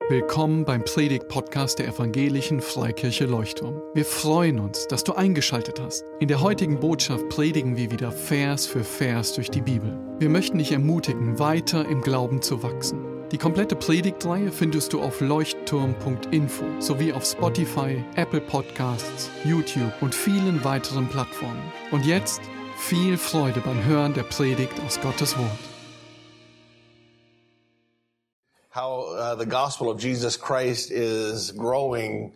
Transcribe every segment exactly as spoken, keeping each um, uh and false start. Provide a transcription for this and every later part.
Willkommen beim Predigt-Podcast der Evangelischen Freikirche Leuchtturm. Wir freuen uns, dass du eingeschaltet hast. In der heutigen Botschaft predigen wir wieder Vers für Vers durch die Bibel. Wir möchten dich ermutigen, weiter im Glauben zu wachsen. Die komplette Predigtreihe findest du auf leuchtturm punkt info sowie auf Spotify, Apple Podcasts, YouTube und vielen weiteren Plattformen. Und jetzt viel Freude beim Hören der Predigt aus Gottes Wort. How uh, the gospel of Jesus Christ is growing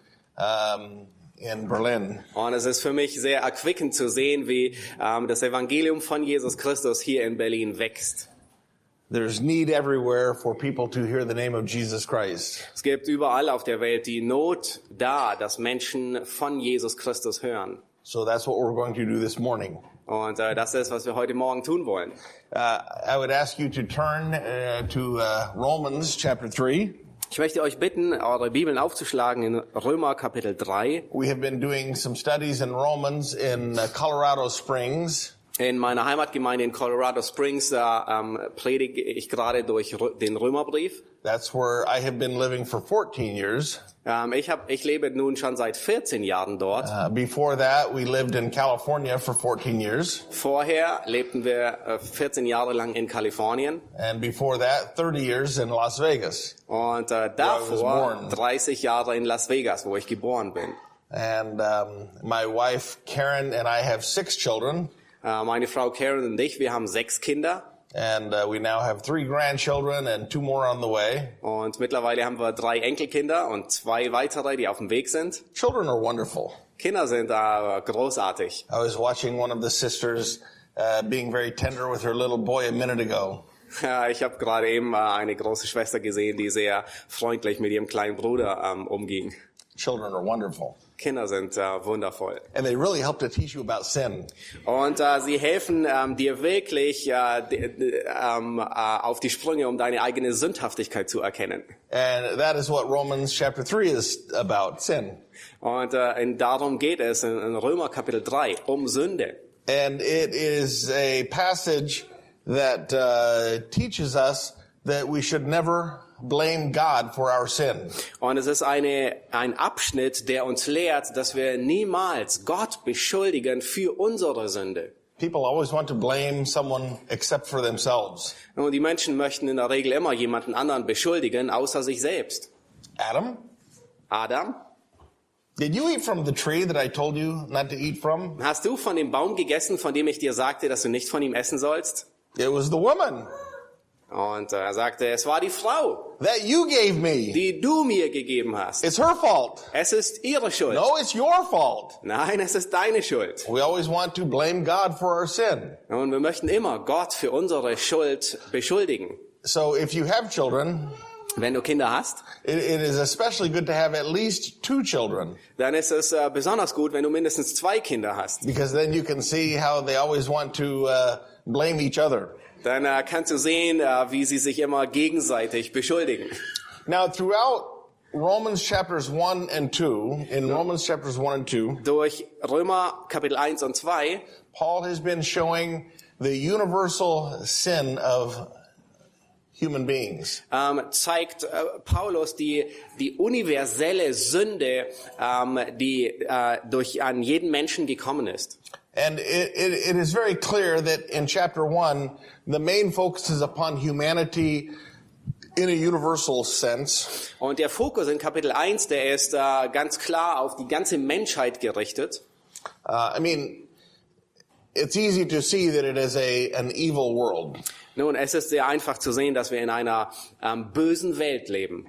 um, in Berlin. Und es ist für mich sehr erquickend zu sehen, wie ähm, das Evangelium von Jesus Christus hier in Berlin wächst. There's need everywhere for people to hear the name of Jesus Christ. Es gibt überall auf der Welt die Not da, dass Menschen von Jesus Christus hören. So that's what we're going to do this morning. Und äh, das ist, was wir heute Morgen tun wollen. Uh, I would ask you to turn uh, to uh, Romans chapter three. Ich möchte euch bitten, eure Bibeln aufzuschlagen in Römer Kapitel drei. We have been doing some studies in Romans in uh, Colorado Springs. In meiner Heimatgemeinde in Colorado Springs, da ähm, predige ich gerade durch den Römerbrief. That's where I have been living for fourteen years. Ähm, ich, hab, ich lebe nun schon seit vierzehn Jahren dort. Uh, before that, we lived in California for fourteen years. Vorher lebten wir äh, vierzehn Jahre lang in Kalifornien. And before that, thirty years in Las Vegas. Und äh, davor dreißig Jahre in Las Vegas, wo ich geboren bin. And um, my wife Karen and I have six children. Uh, meine Frau Karen und ich, wir haben sechs Kinder. And uh, we now have three grandchildren and two more on the way. Und mittlerweile haben wir drei Enkelkinder und zwei weitere, die auf dem Weg sind. Children are wonderful. Kinder sind uh, großartig. I was watching one of the sisters uh, being very tender with her little boy a minute ago. Ich habe gerade eben uh, eine große Schwester gesehen, die sehr freundlich mit ihrem kleinen Bruder um, umging. Children are wonderful. Kinder sind uh, wundervoll. And they really help to teach you about sin. Und uh, sie helfen um, dir wirklich uh, d- d- um, uh, auf die Sprünge, um deine eigene Sündhaftigkeit zu erkennen. And that is what Romans chapter three is about, sin. Und uh, und darum geht es in, in Römer Kapitel drei, um Sünde. And it is a passage that uh, teaches us that we should never blame God for our sin. Und es ist eine, ein Abschnitt, der uns lehrt, dass wir niemals Gott beschuldigen für unsere Sünde. People always want to blame someone except for themselves. Und die Menschen möchten in der Regel immer jemanden anderen beschuldigen, außer sich selbst. Adam, Adam, did you eat from the tree that I told you not to eat from? hast du von dem Baum gegessen, von dem ich dir sagte, dass du nicht von ihm essen sollst? It was the woman Und er sagte, es war die Frau, that you gave me. die du mir gegeben hast. It's her fault. Es ist ihre Schuld. No, it's your fault. Nein, es ist deine Schuld. We always want to blame God for our sin. Und wir möchten immer Gott für unsere Schuld beschuldigen. So if you have children, Wenn du Kinder hast, it, it is especially good to have at least two children, dann ist es äh, besonders gut, wenn du mindestens zwei Kinder hast. because then you can see how they always want to uh, blame each other. Dann äh, kannst du sehen, äh, wie sie sich immer gegenseitig beschuldigen. Now, throughout Romans chapters one and two, in Romans chapters one and two, Durch Römer Kapitel eins und zwei Paul has been showing the universal sin of human beings. ähm, zeigt äh, Paulus die, die universelle Sünde, ähm, die äh, durch an jeden Menschen gekommen ist. And it, it, it is very clear that in chapter one, the main focus is upon humanity in a universal sense. Und der Fokus in Kapitel eins, der ist äh, ganz klar auf die ganze Menschheit gerichtet. Uh, I mean, it's easy to see that it is a an evil world. Nun, es ist sehr einfach zu sehen, dass wir in einer ähm, bösen Welt leben.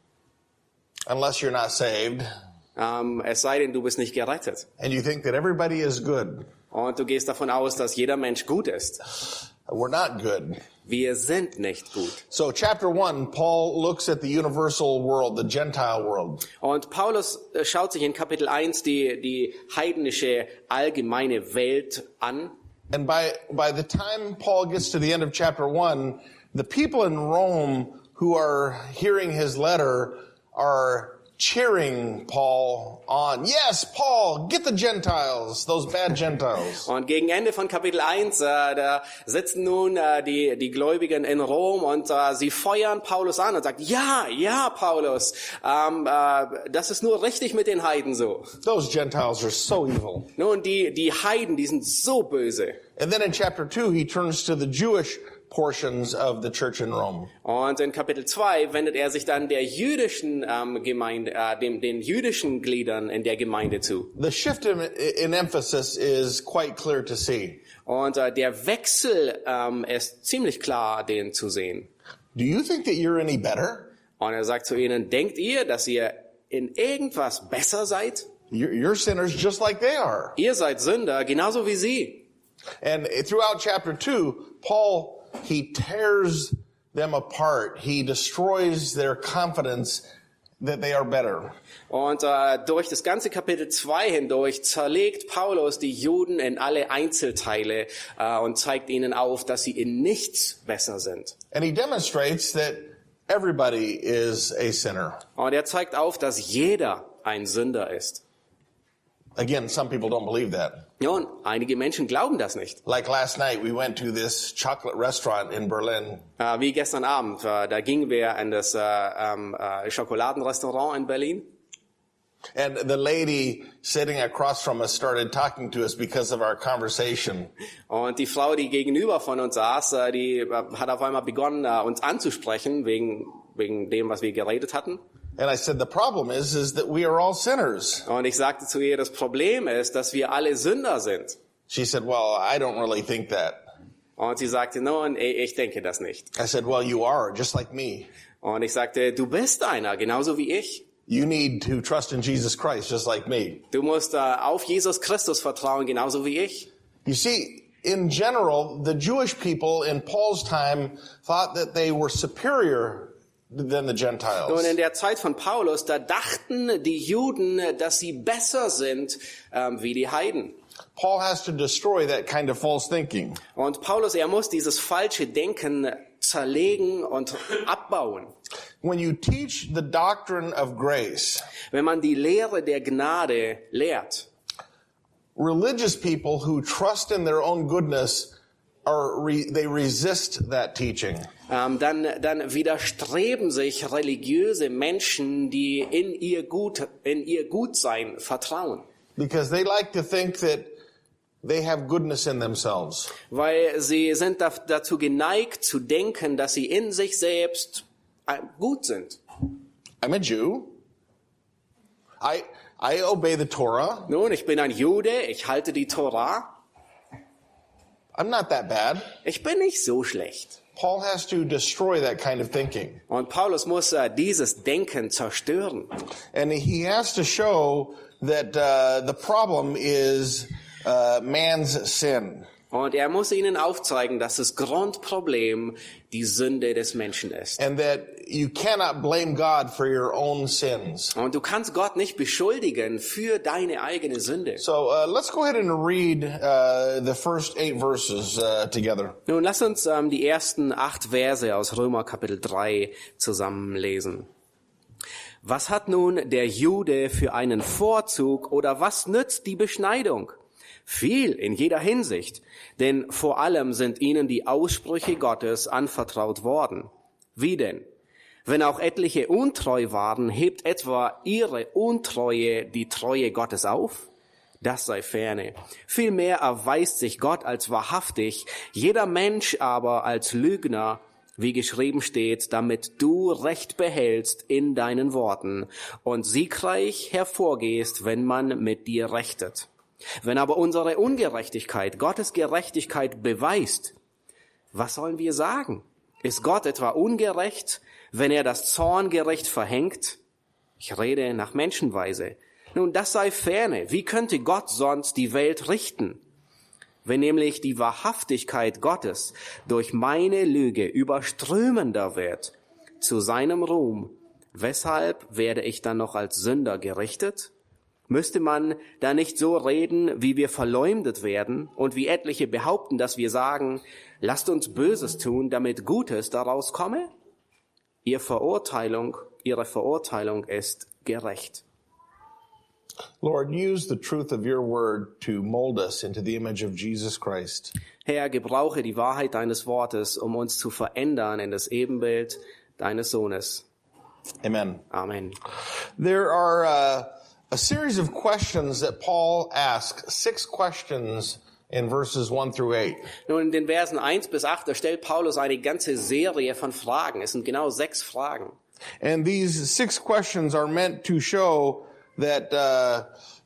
Unless you're not saved Ähm, es sei denn, du bist nicht gerettet. and you think that everybody is good. Und du gehst davon aus, dass jeder Mensch gut ist. We're not good. Wir sind nicht gut. So chapter one, Paul looks at the universal world, the Gentile world. Und Paulus äh, schaut sich in Kapitel eins die, die heidnische allgemeine Welt an. And by, by the time Paul gets to the end of chapter one, the people in Rome who are hearing his letter are cheering Paul on. Yes, Paul, get the Gentiles, those bad Gentiles. Und gegen Ende von Kapitel eins, äh, da sitzen nun äh, die, die Gläubigen in Rom und äh, sie feuern Paulus an und sagen, ja, ja, Paulus, ähm, äh, das ist nur richtig mit den Heiden so. Those Gentiles are so evil. Nun, die, die Heiden, die sind so böse. And then in chapter two, he turns to the Jewish portions of the church in Rome. Und in Kapitel zwei wendet er sich dann der jüdischen ähm, Gemeinde, äh, dem, den jüdischen Gliedern in der Gemeinde zu. The shift in, in emphasis is quite clear to see. Und äh, der Wechsel ähm, ist ziemlich klar, den zu sehen. Do you think that you're any better? Und er sagt zu ihnen, denkt ihr, dass ihr in irgendwas besser seid? You're, you're sinners just like they are. Ihr seid Sünder, genauso wie sie. And throughout chapter two, Paul, he tears them apart. He destroys their confidence that they are better. Und äh, durch das ganze Kapitel zwei hindurch zerlegt Paulus die Juden in alle Einzelteile äh, und zeigt ihnen auf, dass sie in nichts besser sind. And he demonstrates that everybody is a sinner. Und er zeigt auf, dass jeder ein Sünder ist. Again, some people don't believe that. Nun, einige Menschen glauben das nicht. Like last night, we went to this chocolate restaurant in Berlin. Äh, wie gestern Abend, äh, da gingen wir in das äh, ähm, äh, Schokoladenrestaurant in Berlin. And the lady sitting across from us started talking to us because of our conversation. Und die Frau, die gegenüber von uns saß, äh, die äh, hat auf einmal begonnen, äh, uns anzusprechen wegen wegen dem, was wir geredet hatten. And I said, the problem is, is that we are all sinners. Und ich sagte zu ihr, das Problem ist, dass wir alle Sünder sind. She said, well, I don't really think that. Und sie sagte, nun, ich denke das nicht. I said, well, you are, just like me. Und ich sagte, du bist einer, genauso wie ich. You need to trust in Jesus Christ, just like me. Du musst uh, auf Jesus Christus vertrauen, genauso wie ich. You see, in general, the Jewish people in Paul's time thought that they were superior than the Gentiles. Nun, in der Zeit von Paulus, da dachten die Juden, dass sie besser sind ähm, wie die Heiden. Paul has to destroy that kind of false thinking. Und Paulus, er muss dieses falsche Denken zerlegen und abbauen. When you teach the doctrine of grace, wenn man die Lehre der Gnade lehrt, religious people who trust in their own goodness are re, they resist that teaching. Ähm, dann, dann widerstreben sich religiöse Menschen, die in ihr Gut, in ihr Gutsein vertrauen. Because they like to think that they have goodness in themselves. Weil sie sind da, dazu geneigt zu denken, dass sie in sich selbst gut sind. I'm a Jew. I I obey the Torah. Nun, ich bin ein Jude, ich halte die Torah. I'm not that bad. Ich bin nicht so schlecht. Paul has to destroy that kind of thinking. Und Paulus muss uh, dieses Denken zerstören. And he has to show that uh, the problem is uh, man's sin. Und er muss ihnen aufzeigen, dass das Grundproblem die Sünde des Menschen ist. And that you cannot blame God for your own sins. Und du kannst Gott nicht beschuldigen für deine eigene Sünde. So uh, let's go ahead and read uh, the first eight verses uh, together. Nun lass uns ähm, die ersten acht Verse aus Römer Kapitel drei zusammenlesen. Was hat nun der Jude für einen Vorzug oder was nützt die Beschneidung? Viel in jeder Hinsicht, denn vor allem sind ihnen die Aussprüche Gottes anvertraut worden. Wie denn? Wenn auch etliche untreu waren, hebt etwa ihre Untreue die Treue Gottes auf? Das sei ferne. Vielmehr erweist sich Gott als wahrhaftig, jeder Mensch aber als Lügner, wie geschrieben steht, damit du Recht behältst in deinen Worten und siegreich hervorgehst, wenn man mit dir rechtet. Wenn aber unsere Ungerechtigkeit Gottes Gerechtigkeit beweist, was sollen wir sagen? Ist Gott etwa ungerecht, wenn er das Zorngericht verhängt? Ich rede nach Menschenweise. Nun, das sei ferne. Wie könnte Gott sonst die Welt richten? Wenn nämlich die Wahrhaftigkeit Gottes durch meine Lüge überströmender wird zu seinem Ruhm, weshalb werde ich dann noch als Sünder gerichtet? Müsste man da nicht so reden, wie wir verleumdet werden und wie etliche behaupten, dass wir sagen, lasst uns Böses tun, damit Gutes daraus komme? Ihr Verurteilung, ihre Verurteilung ist gerecht. Lord, use the truth of your word to mold us into the image of Jesus Christ. Herr, gebrauche die Wahrheit deines Wortes, um uns zu verändern in das Ebenbild deines Sohnes. Amen. Amen. There are uh, a series of questions that Paul asks, six questions in verses one through eight. Nun, in den Versen eins bis acht, da stellt Paulus eine ganze Serie von Fragen. Es sind genau sechs Fragen. And these six questions are meant to show that uh,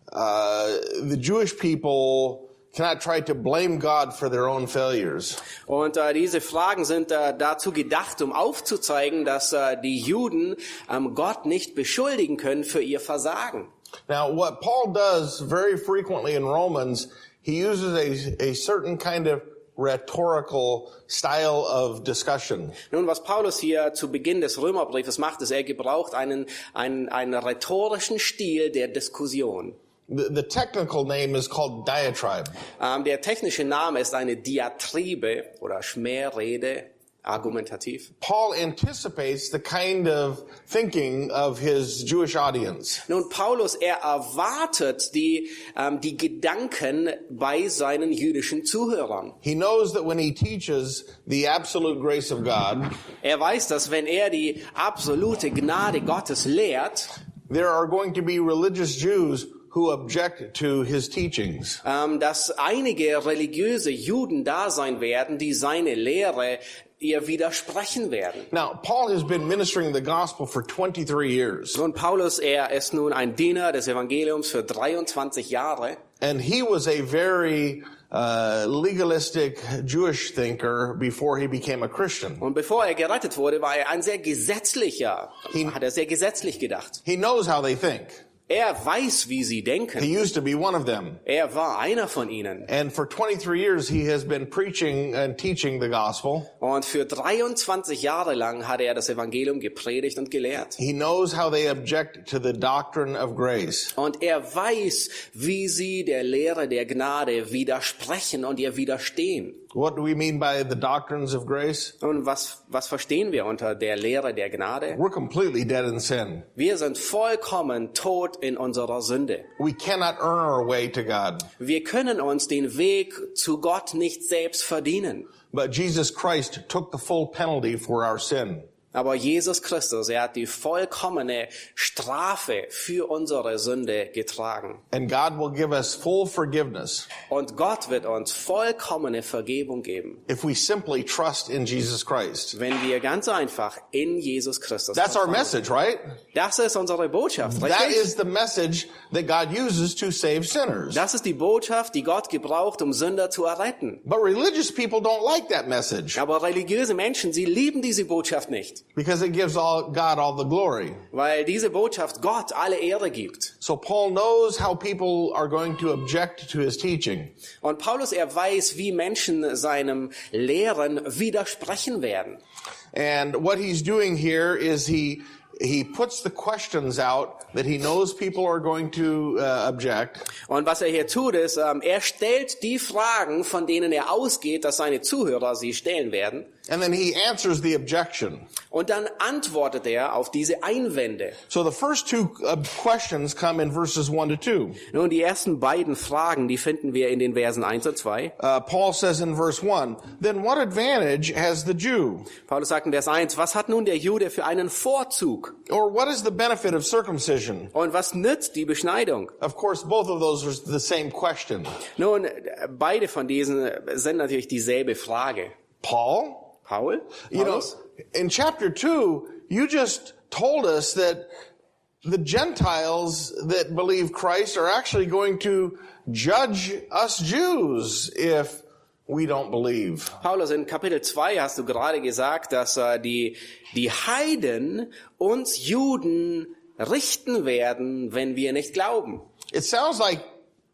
uh, the Jewish people cannot try to blame God for their own failures. Und äh, diese Fragen sind äh, dazu gedacht, um aufzuzeigen, dass äh, die Juden ähm, Gott nicht beschuldigen können für ihr Versagen. Now, what Paul does very frequently in Romans, he uses a, a certain kind of rhetorical style of discussion. Nun, was Paulus hier zu Beginn des Römerbriefes macht, ist, er gebraucht einen, einen, einen rhetorischen Stil der Diskussion. The, the technical name is called diatribe. Ähm, der technische Name ist eine Diatribe oder Schmährrede, argumentativ. Paul anticipates the kind of thinking of his Jewish audience. Nun, Paulus, er erwartet die, ähm, die Gedanken bei seinen jüdischen Zuhörern. He knows that when he teaches the absolute grace of God, Er weiß, dass wenn er die absolute Gnade Gottes lehrt, there are going to be religious Jews who object to his teachings. ähm, dass einige religiöse Juden da sein werden, die seine Lehre ihr widersprechen werden. Now, Paul has been ministering the gospel for twenty-three years. Und Paulus, er ist nun ein Diener des Evangeliums für dreiundzwanzig Jahre. And he was a very uh, legalistic Jewish thinker before he became a Christian. Und bevor er gerettet wurde, war er ein sehr gesetzlicher, hat er sehr gesetzlich gedacht. He knows how they think. Er weiß, wie sie denken. He used to be one of them. Er war einer von ihnen. And for twenty-three years he has been preaching and teaching the gospel. Und für dreiundzwanzig Jahre lang hat er das Evangelium gepredigt und gelehrt. He knows how they object to the doctrine of grace. Und er weiß, wie sie der Lehre der Gnade widersprechen und ihr widerstehen. What do we mean by the doctrines of grace? Und was, was verstehen wir unter der Lehre der Gnade? We're completely dead in sin. Wir sind vollkommen tot in unserer Sünde. We cannot earn our way to God. Wir können uns den Weg zu Gott nicht selbst verdienen. But Jesus Christ took the full penalty for our sin. Aber Jesus Christus, er hat die vollkommene Strafe für unsere Sünde getragen. And God will give us full forgiveness Und Gott wird uns vollkommene Vergebung geben, if we simply trust in Jesus Christ. wenn wir ganz einfach in Jesus Christus That's our vertrauen. message, right? Das ist unsere Botschaft, That richtig? is the message that God uses to save sinners. Das ist die Botschaft, die Gott gebraucht, um Sünder zu erretten. But religious people don't like that message Aber religiöse Menschen, sie lieben diese Botschaft nicht, because it gives all, God all the glory. weil diese Botschaft Gott alle Ehre gibt. So Paul knows how people are going to object to his teaching. Und Paulus, er weiß, wie Menschen seinem Lehren widersprechen werden. And what he's doing here is he he puts the questions out that he knows people are going to uh, object. Und was er hier tut, ist, ähm, er stellt die Fragen, von denen er ausgeht, dass seine Zuhörer sie stellen werden. And then he answers the objection. Und dann antwortet er auf diese Einwände. So the first two uh, questions come in verses one to two. Nun, die ersten beiden Fragen, die finden wir in den Versen eins und zwei. Uh, Paul says in verse one, then what advantage has the Jew? Paulus sagt in Vers eins, was hat nun der Jude für einen Vorzug? Or what is the benefit of circumcision? Und was nützt die Beschneidung? Of course, both of those are the same question. Nun, beide von diesen sind natürlich dieselbe Frage. Paul? Paul? You know, Paulus? in chapter two, you just told us that the Gentiles that believe Christ are actually going to judge us Jews if we don't believe. Paulus, in Kapitel zwei hast du gerade gesagt, dass äh, die, die Heiden uns Juden richten werden, wenn wir nicht glauben. It sounds like,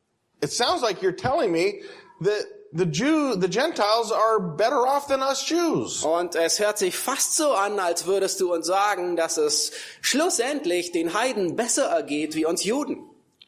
it sounds like you're telling me that the Jew, the Gentiles are better off than us Jews. Und es hört sich fast so an, als würdest du uns sagen, dass es schlussendlich den Heiden besser ergeht wie uns Juden.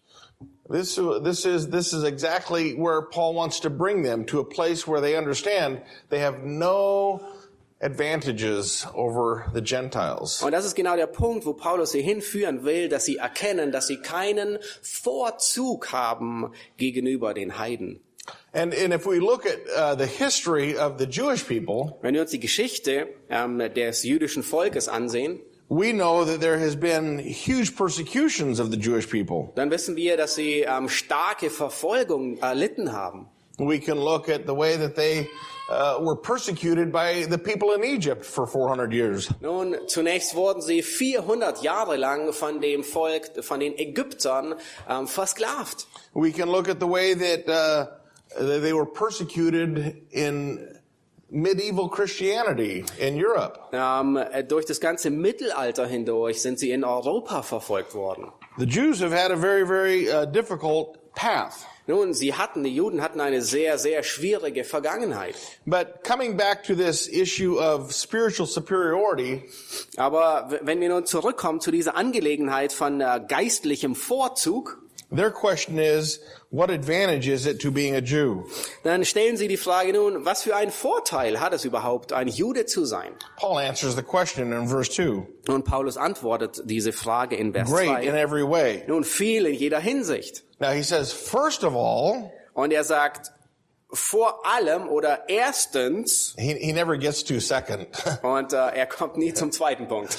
This, this is, this is exactly where Paul wants to bring them, to a place where they understand they have no advantages over the Gentiles. Und das ist genau der Punkt, wo Paulus sie hinführen will, dass sie erkennen, dass sie keinen Vorzug haben gegenüber den Heiden. And, and if we look at uh, the history of the Jewish people, Wenn wir uns die Geschichte ähm, des jüdischen Volkes ansehen, we know that there has been huge persecutions of the Jewish people. dann wissen wir, dass sie ähm, starke Verfolgung erlitten haben. We can look at the way that they uh, were persecuted by the people in Egypt for four hundred years. Nun, zunächst wurden sie vierhundert Jahre lang von dem Volk, von den Ägyptern ähm, versklavt. We can look at the way that uh, they were persecuted in medieval Christianity in Europe. Ähm, durch das ganze Mittelalter hindurch sind sie in Europa verfolgt worden. The Jews have had a very, very uh, difficult path. Nun, sie hatten, die Juden hatten eine sehr, sehr schwierige Vergangenheit. But coming back to this issue of spiritual superiority, Aber w- wenn wir nun zurückkommen zu dieser Angelegenheit von äh, geistlichem Vorzug, their question is, what advantage is it to being a Jew? dann stellen sie die Frage nun, was für einen Vorteil hat es überhaupt, ein Jude zu sein? Paul answers the question in verse two. Und Paulus antwortet diese Frage in Vers Great in zwei. every way. Nun, viel in jeder Hinsicht. Now he says, first of all, Und er sagt, vor allem oder erstens, he, he never gets to second, und äh, er kommt nie zum zweiten Punkt.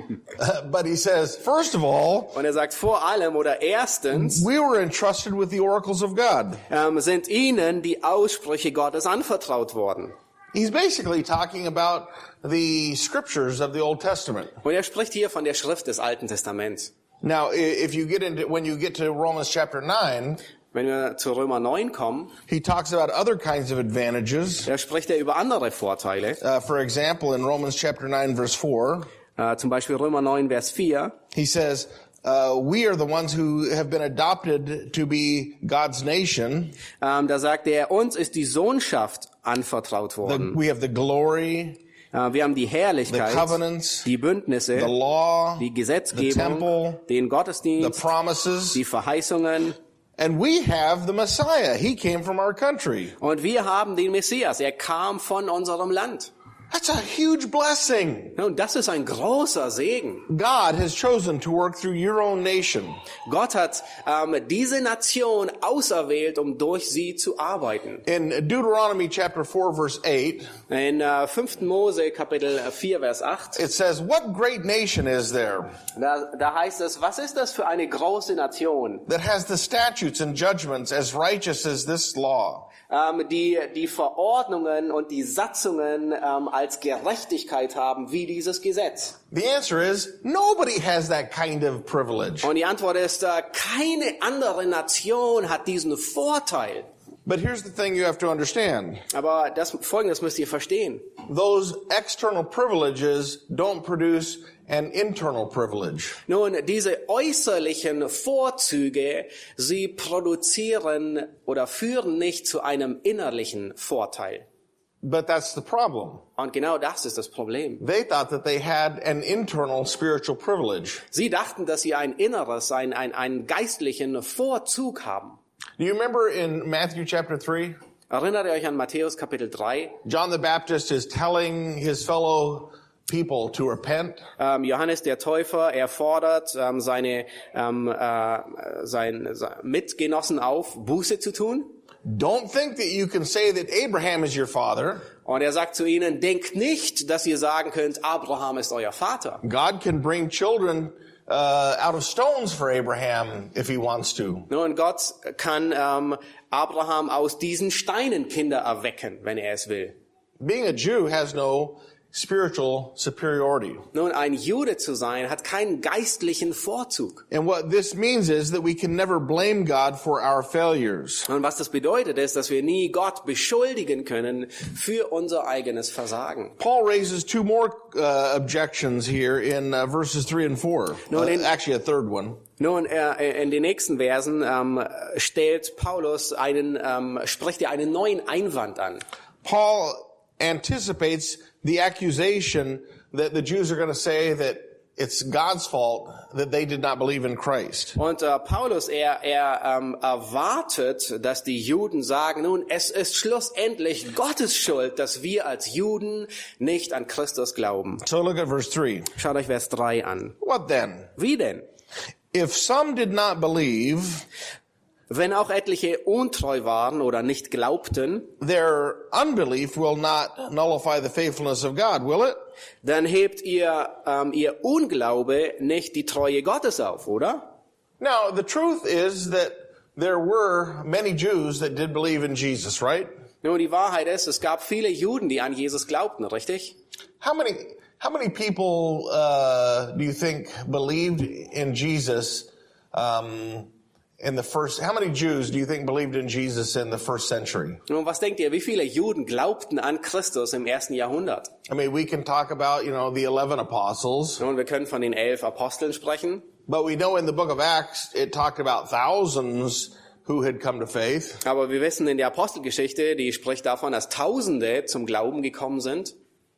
but he says, first of all, Und er sagt, vor allem oder erstens we were entrusted with the oracles of God. ähm, sind ihnen die Aussprüche Gottes anvertraut worden. He's basically talking about the scriptures of the Old Testament. Und er spricht hier von der Schrift des Alten Testaments. Now, i- if you get into, when you get to Romans chapter nine, Wenn wir zu Römer neun kommen, he talks about other kinds of advantages. da spricht er über andere Vorteile. Uh, for example, in Romans chapter nine, verse four, Äh, zum Beispiel Römer neun, Vers vier. he says, uh, we are the ones who have been adopted to be God's nation. Ähm, da sagt er, uns ist die Sohnschaft anvertraut The, worden. we have the glory, Äh, wir haben die the Herrlichkeit, covenants, die the Bündnisse, law, die the Gesetzgebung, temple, den the Gottesdienst, promises, die Verheißungen. and we have the Messiah. He came from our country. Und wir haben den Messias. Er kam von unserem Land. That's a huge blessing. Und das ist ein großer Segen. God has chosen to work through your own nation. Gott hat ähm, diese Nation auserwählt, um durch sie zu arbeiten. In Deuteronomy chapter four, verse eight, In äh, fünften Mose Kapitel vier, Vers acht, it says, what great nation is there da, da heißt es, was ist das für eine große Nation, that has the statutes and judgments as righteous as this law? ähm, die die Verordnungen und die Satzungen ähm, als Gerechtigkeit haben, wie dieses Gesetz. The answer is, nobody has that kind of privilege. Und die Antwort ist, äh, keine andere Nation hat diesen Vorteil. But here's the thing you have to understand. Aber das Folgendes müsst ihr verstehen. Those external privileges don't produce an internal privilege. Nun, diese äußerlichen Vorzüge, sie produzieren oder führen nicht zu einem innerlichen Vorteil. But that's the problem. Und genau das ist das Problem. They thought that they had an internal spiritual privilege. Sie dachten, dass sie ein inneres, ein, ein, einen geistlichen Vorzug haben. Do you remember in Matthew chapter three? Erinnert ihr euch an Matthäus Kapitel drei? John the Baptist is telling his fellow people to repent. Ähm, Johannes der Täufer, er fordert ähm, seine ähm, äh, sein, sein Mitgenossen auf, Buße zu tun. Don't think that you can say that Abraham is your father. Und er sagt zu ihnen, denkt nicht, dass ihr sagen könnt, Abraham ist euer Vater. God can bring children uh, out of stones for Abraham if he wants to. Nun, Gott kann ähm, Abraham aus diesen Steinen Kinder erwecken, wenn er es will. Being a Jew has no spiritual superiority. Nun, ein Jude zu sein, hat keinen geistlichen Vorzug. And what this means is that we can never blame God for our failures. Und was das bedeutet, ist, dass wir nie Gott beschuldigen können für unser eigenes Versagen. Paul raises two more uh, objections here in uh, verses three and four. No, Uh, then- actually, a third one. Nun, äh, in den nächsten Versen ähm, stellt Paulus einen, ähm, spricht er einen neuen Einwand an. Paul anticipates the accusation that the Jews are going to say that it's God's fault that they did not believe in Christ. Und äh, Paulus, er, er ähm, erwartet, dass die Juden sagen, nun, es ist schlussendlich Gottes Schuld, dass wir als Juden nicht an Christus glauben. So look at verse three. Schaut euch Vers drei an. What then? Wie denn? If some did not believe, Wenn auch etliche untreu waren oder nicht glaubten, their unbelief will not nullify the faithfulness of God, will it? dann hebt ihr, ähm, ihr Unglaube nicht die Treue Gottes auf, oder? Now, the truth is that there were many Jews that did believe in Jesus, right? Nun, die Wahrheit ist, es gab viele Juden, die an Jesus glaubten, richtig? How many, how many people, uh, do you think believed in Jesus, um, in the first, how many Jews do you think believed in Jesus in the first century? Nun, was denkt ihr, wie viele Juden glaubten an Christus im ersten Jahrhundert? I mean, we can talk about, you know, the eleven apostles, Nun, wir können von den elf Aposteln sprechen. but we know in the book of Acts, it talked about thousands who had come to faith. Aber wir wissen in der Apostelgeschichte, die spricht davon, dass Tausende zum Glauben gekommen sind.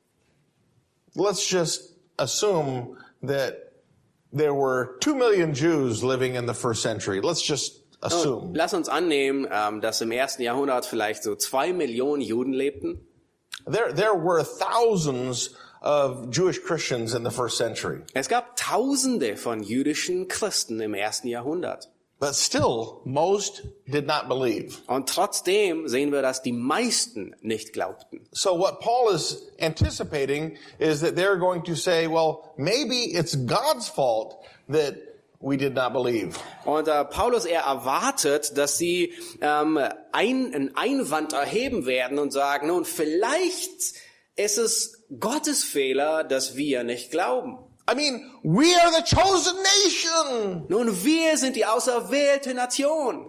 Let's just assume that there were two million Jews living in the first century. Let's just assume. Und lass uns annehmen, ähm, dass im ersten Jahrhundert vielleicht so zwei Millionen Juden lebten. There, there were thousands of Jewish Christians in the first century. Es gab Tausende von jüdischen Christen im ersten Jahrhundert. But still, most did not believe. Und trotzdem sehen wir, dass die meisten nicht glaubten. So what Paul is anticipating is that they're going to say, well, maybe it's God's fault that we did not believe. Und äh, Paulus, er erwartet, dass sie ähm, ein, einen Einwand erheben werden und sagen, nun, vielleicht ist es Gottes Fehler, dass wir nicht glauben. I mean, we are the chosen nation. Nun, wir sind die auserwählte Nation.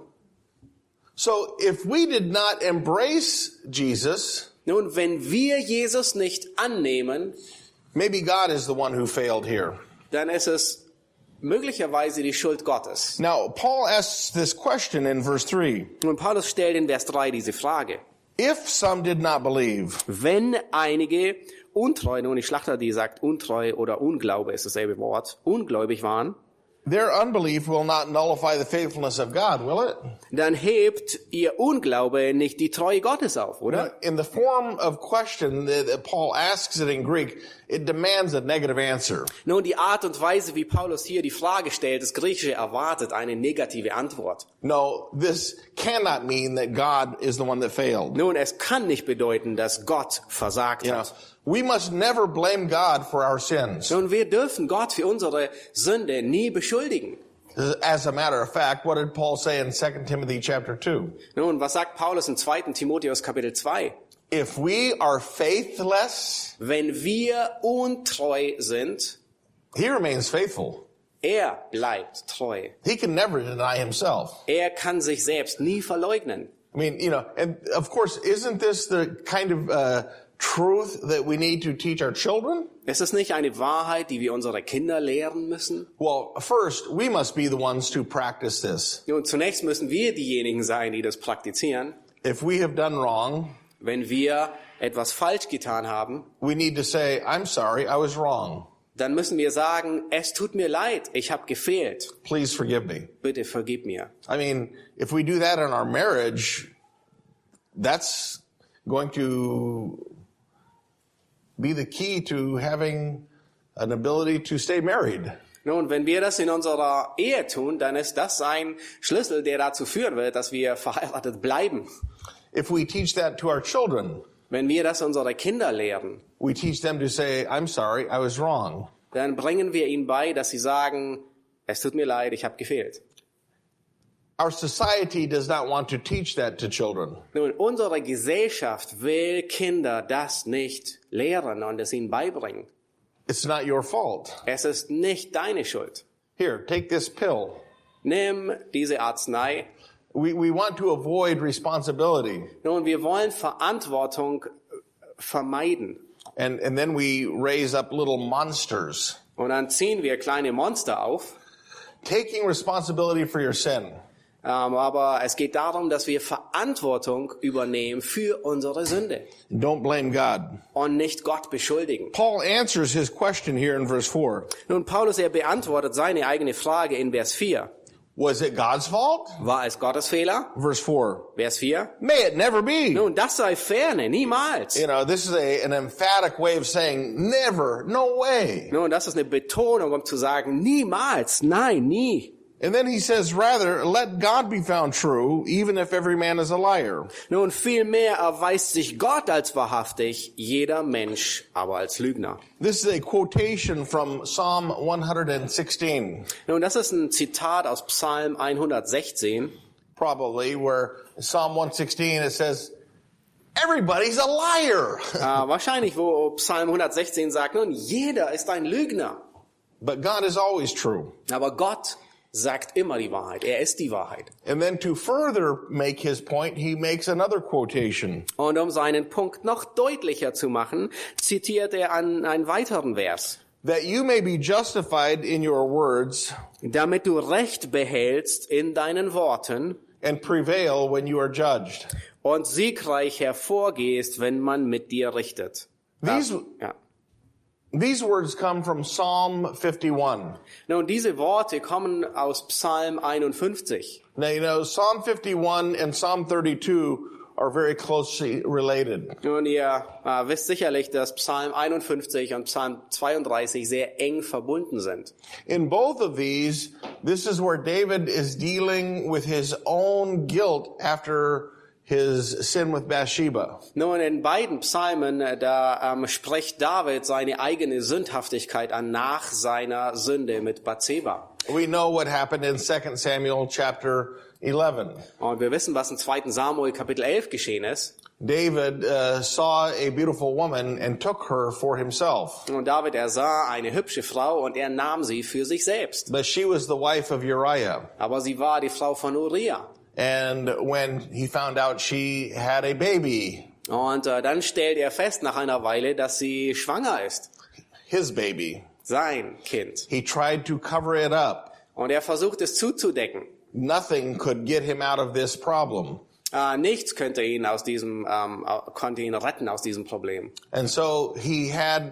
So if we did not embrace Jesus, Nun, wenn wir Jesus nicht annehmen, maybe God is the one who failed here. dann ist es möglicherweise die Schuld Gottes. Now, Paul asks this question in verse three. Und Paulus stellt in Vers drei diese Frage. If some did not believe, Wenn einige untreu, nun die Schlachter, die sagt untreu oder Unglaube ist dasselbe Wort, ungläubig waren, their unbelief will not nullify the faithfulness of God, will it? dann hebt ihr Unglaube nicht die Treue Gottes auf, oder? In the form of question that that Paul asks it in Greek, it demands a negative answer. Nun, die Art und Weise, wie Paulus hier die Frage stellt, das Griechische erwartet eine negative Antwort. No, this cannot mean that God is the one that failed. Nun, es kann nicht bedeuten, dass Gott versagt You know, hat. we must never blame God for our sins. Nun, wir dürfen Gott für unsere Sünde nie beschuldigen. As a matter of fact, what did Paul say in Second Timothy chapter two? Nun, was sagt Paulus in zweiten Timotheus Kapitel zwei? If we are faithless, Wenn wir untreu sind, he remains faithful. er bleibt treu. He can never deny himself. Er kann sich selbst nie verleugnen. I mean, you know, and of course, isn't this the kind of uh, truth that we need to teach our children? Ist es nicht eine Wahrheit, die wir unsere Kinder lehren müssen? Well, first, we must be the ones to practice this. Nun, zunächst müssen wir diejenigen sein, die das praktizieren. If we have done wrong, Wenn wir etwas falsch getan haben, we need to say, I'm sorry, I was wrong. dann müssen wir sagen, es tut mir leid, ich habe gefehlt. Please forgive me. Bitte vergib mir. I mean, if we do that in our marriage, that's going to be the key to having an ability to stay married. Nun, wenn wir das in unserer Ehe tun, dann ist das ein Schlüssel, der dazu führen wird, dass wir verheiratet bleiben. If we teach that to our children, Wenn wir das unsere Kinder lehren, we teach them to say, I'm sorry, I was wrong. dann bringen wir ihnen bei, dass sie sagen, es tut mir leid, ich habe gefehlt. Our society does not want to teach that to children. Nun, unsere Gesellschaft will Kinder das nicht lehren und es ihnen beibringen. It's not your fault. Es ist nicht deine Schuld. Here, take this pill. Nimm diese Arznei. We, we want to avoid responsibility. Nun, wir wollen Verantwortung vermeiden. And, and then we raise up little monsters. Und dann ziehen wir kleine Monster auf. Taking responsibility for your sin. Ähm, aber es geht darum, dass wir Verantwortung übernehmen für unsere Sünde Don't blame God. und nicht Gott beschuldigen. Paul answers his question here in verse four. Nun, Paulus, er beantwortet seine eigene Frage in Vers vier. Was it God's fault? War es Gottes Fehler? Verse four. Vers vier. May it never be. Nun, das sei ferne, niemals. You know, this is a, an emphatic way of saying never, no way. Nun, das ist eine Betonung, um zu sagen, niemals, nein, nie. And then he says, rather, let God be found true, even if every man is a liar. Nun, vielmehr erweist sich Gott als wahrhaftig, jeder Mensch aber als Lügner. This is a quotation from Psalm one sixteen, Nun, das ist ein Zitat aus Psalm hundertsechzehn. probably, where Psalm one sixteen, it says, everybody's a liar. Äh, wahrscheinlich, wo Psalm hundertsechzehn sagt, nun, jeder ist ein Lügner. But God is always true. Aber Gott sagt immer die Wahrheit. Er ist die Wahrheit. And then to further make his point, he makes another quotation. Und um seinen Punkt noch deutlicher zu machen, zitiert er an einen weiteren Vers. That you may be justified in your words Damit du Recht behältst in deinen Worten and prevail when you are judged. und siegreich hervorgehst, wenn man mit dir richtet. These, Ja. these words come from Psalm fifty-one. Nun, diese Worte kommen aus Psalm einundfünfzig. Now, you know, Psalm fifty-one and Psalm thirty-two are very closely related. Nun, ihr äh, wisst sicherlich, dass Psalm einundfünfzig und Psalm zweiunddreißig sehr eng verbunden sind. In both of these, this is where David is dealing with his own guilt after his sin with Bathsheba. Nun, in beiden Psalmen, äh, da ähm, spricht David seine eigene Sündhaftigkeit an nach seiner Sünde mit Bathseba. We know what happened in Second Samuel chapter eleven. Und wir wissen, was in zweiten Samuel Kapitel elf geschehen ist. David uh, saw a beautiful woman and took her for himself. Und David, er sah eine hübsche Frau und er nahm sie für sich selbst. But she was the wife of Uriah. Aber sie war die Frau von Uriah. And when he found out she had a baby, Und äh, dann stellt er fest nach einer Weile, dass sie schwanger ist. his baby, Sein Kind. he tried to cover it up. Und er versucht es zuzudecken. Nothing could get him out of this problem. Äh, nichts könnte ihn aus diesem, ähm, konnte ihn retten aus diesem Problem. And so he had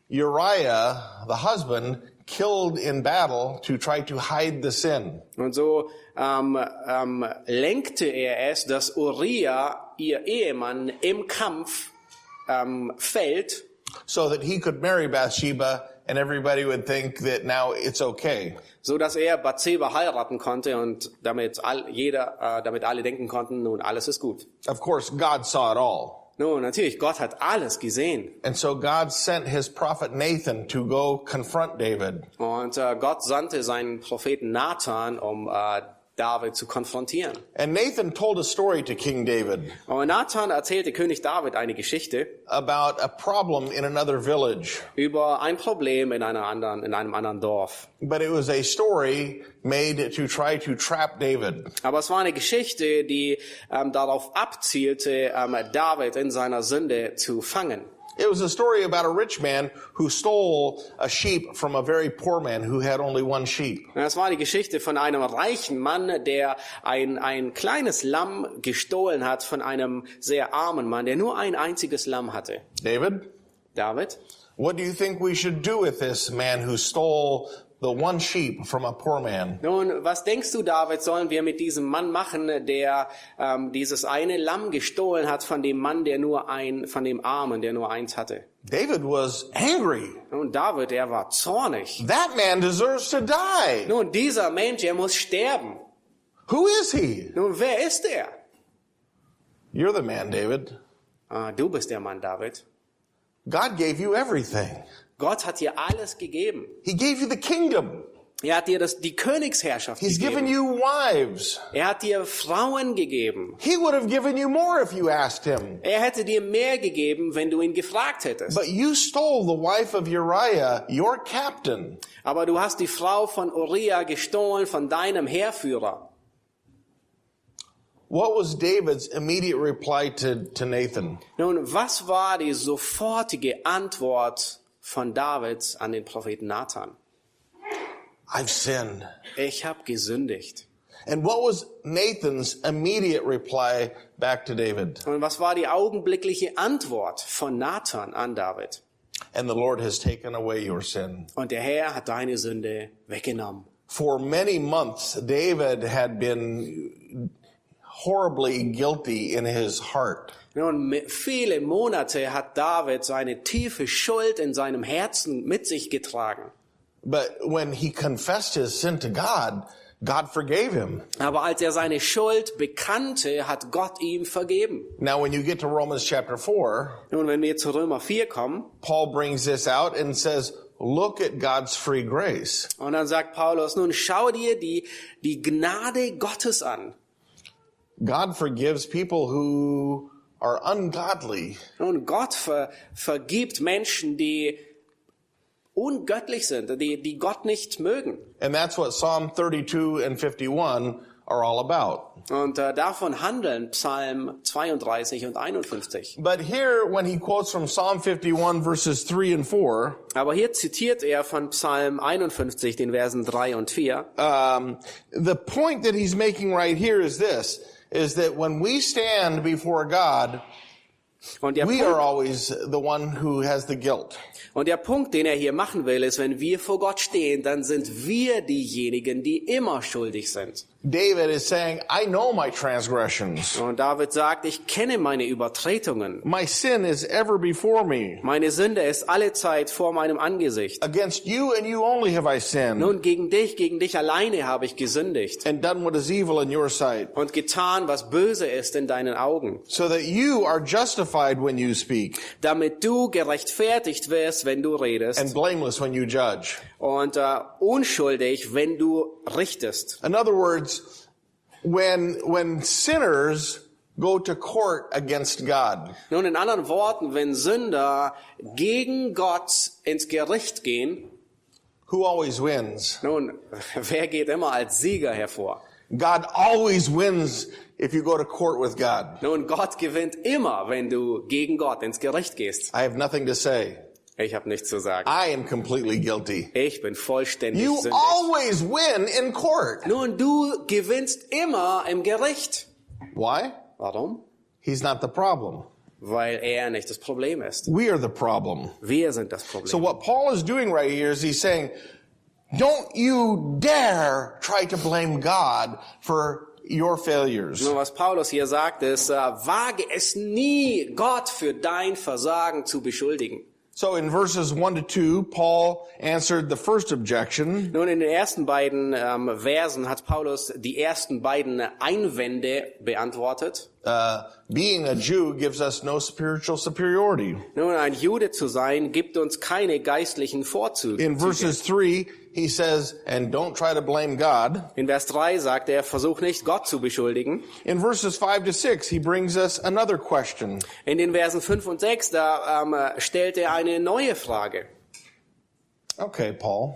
Uriah, the husband, killed in battle to try to hide the sin. Und so ähm, ähm, lenkte er es, dass Uriah, ihr Ehemann, im Kampf ähm, fällt, So that he could marry Bathsheba and everybody would think that now it's okay. so dass er Bathseba heiraten konnte und damit all, jeder, äh, damit alle denken konnten, nun alles ist gut. Of course, God saw it all. Nun, natürlich, Gott hat alles gesehen. And so God sent his prophet Nathan to go confront David. Und äh, Gott sandte seinen Propheten Nathan, um äh, David zu konfrontieren. And Nathan told a story to King David Und Nathan erzählte König David eine Geschichte about a problem in another village. über ein Problem in einer anderen, in einem anderen Dorf. But it was a story made to try to trap David. Aber es war eine Geschichte, die ähm, darauf abzielte, ähm, David in seiner Sünde zu fangen. It was a story about a rich man who stole a sheep from a very poor man who had only one sheep. Es war die Geschichte von einem reichen Mann, der ein, ein kleines Lamm gestohlen hat von einem sehr armen Mann, der nur ein einziges Lamm hatte. David, David, what do you think we should do with this man who stole the one sheep from a poor man? nun, was denkst du, David, sollen wir mit diesem Mann machen, der ähm, dieses eine Lamm gestohlen hat von dem Mann, der nur ein, von dem Armen, der nur eins hatte? David was angry. Und David, er war zornig. That man deserves to die. Nun, dieser Mensch, er muss sterben. Who is he? Nun, wer ist er? You're the man, David. Ah, du bist der Mann, David. God gave you everything. Gott hat dir alles gegeben. He gave you the kingdom. Er hat dir das, die Königsherrschaft He's given gegeben. you wives. Er hat dir Frauen gegeben. He would have given you more if you asked him. Er hätte dir mehr gegeben, wenn du ihn gefragt hättest. But you stole the wife of Uriah, your captain. Aber du hast die Frau von Uriah gestohlen, von deinem Heerführer. What was David's immediate reply to, to Nathan? Nun, was war die sofortige Antwort von David an den Propheten Nathan? I've sinned. Ich habe gesündigt. And what was Nathan's immediate reply back to David? Und was war die augenblickliche Antwort von Nathan an David? And the Lord has taken away your sin. Und der Herr hat deine Sünde weggenommen. For many months, David had been horribly guilty in his heart. Nun, viele Monate hat David seine tiefe Schuld in seinem Herzen mit sich getragen. But when he confessed his sin to God, God forgave him. Aber als er seine Schuld bekannte, hat Gott ihm vergeben. Now, when you get to Romans chapter four, Nun, wenn wir zu Römer vier kommen, Paul brings this out and says, look at God's free grace. und dann sagt Paulus, nun schau dir die, die Gnade Gottes an. God forgives people who are ungodly. Nun, Gott ver, vergibt Menschen, die ungöttlich sind, die, die Gott nicht mögen. And that's what Psalm thirty-two and fifty-one are all about. Und äh, davon handeln Psalm zweiunddreißig und einundfünfzig. But here, when he quotes from Psalm fifty-one verses three and four, Aber hier zitiert er von Psalm einundfünfzig, den Versen drei und vier. um, the point that he's making right here is this, is that when we stand before God, Und der, we are Punkt, always the one who has the guilt. und der Punkt, den er hier machen will, ist, wenn wir vor Gott stehen, dann sind wir diejenigen, die immer schuldig sind. David is saying, I know my transgressions. Und David sagt, ich kenne meine Übertretungen. My sin is ever before me. Meine Sünde ist allezeit vor meinem Angesicht. Against you and you only have I sinned, Nun, gegen dich, gegen dich alleine habe ich gesündigt and done what is evil in your sight, und getan, was böse ist in deinen Augen, so that you are justified when you speak, damit du gerechtfertigt wirst, wenn du redest, and blameless when you judge. und äh, unschuldig, wenn du richtest. In other words, when when sinners go to court against God, Nun, in anderen Worten, wenn Sünder gegen Gott ins Gericht gehen, who always wins? nun, wer geht immer als Sieger hervor? God always wins if you go to court with God. Nun, Gott gewinnt immer, wenn du gegen Gott ins Gericht gehst. I have nothing to say. Ich habe nichts zu sagen. I am completely guilty. Ich bin vollständig You sündig. always win in court. Nun, du gewinnst immer im Gericht. Why? Warum? He's not the problem. Weil er nicht das Problem ist. We are the problem. Wir sind das Problem. So what Paul is doing right here is he's saying, don't you dare try to blame God for your failures. Nur was Paulus hier sagt, ist, äh, wage es nie, Gott für dein Versagen zu beschuldigen. So in verses one to two, Paul answered the first objection. Nun, in den ersten beiden ähm, Versen hat Paulus die ersten beiden Einwände beantwortet. Uh, being a Jew gives us no spiritual superiority. Nun, ein Jude zu sein, gibt uns keine geistlichen Vorzüge. In verses three, he says, and don't try to blame God. In Vers drei sagt er, versuch nicht, Gott zu beschuldigen. In verses five to six, he brings us another question. In den Versen fünf und sechs, da ähm, stellt er eine neue Frage. Okay, Paul.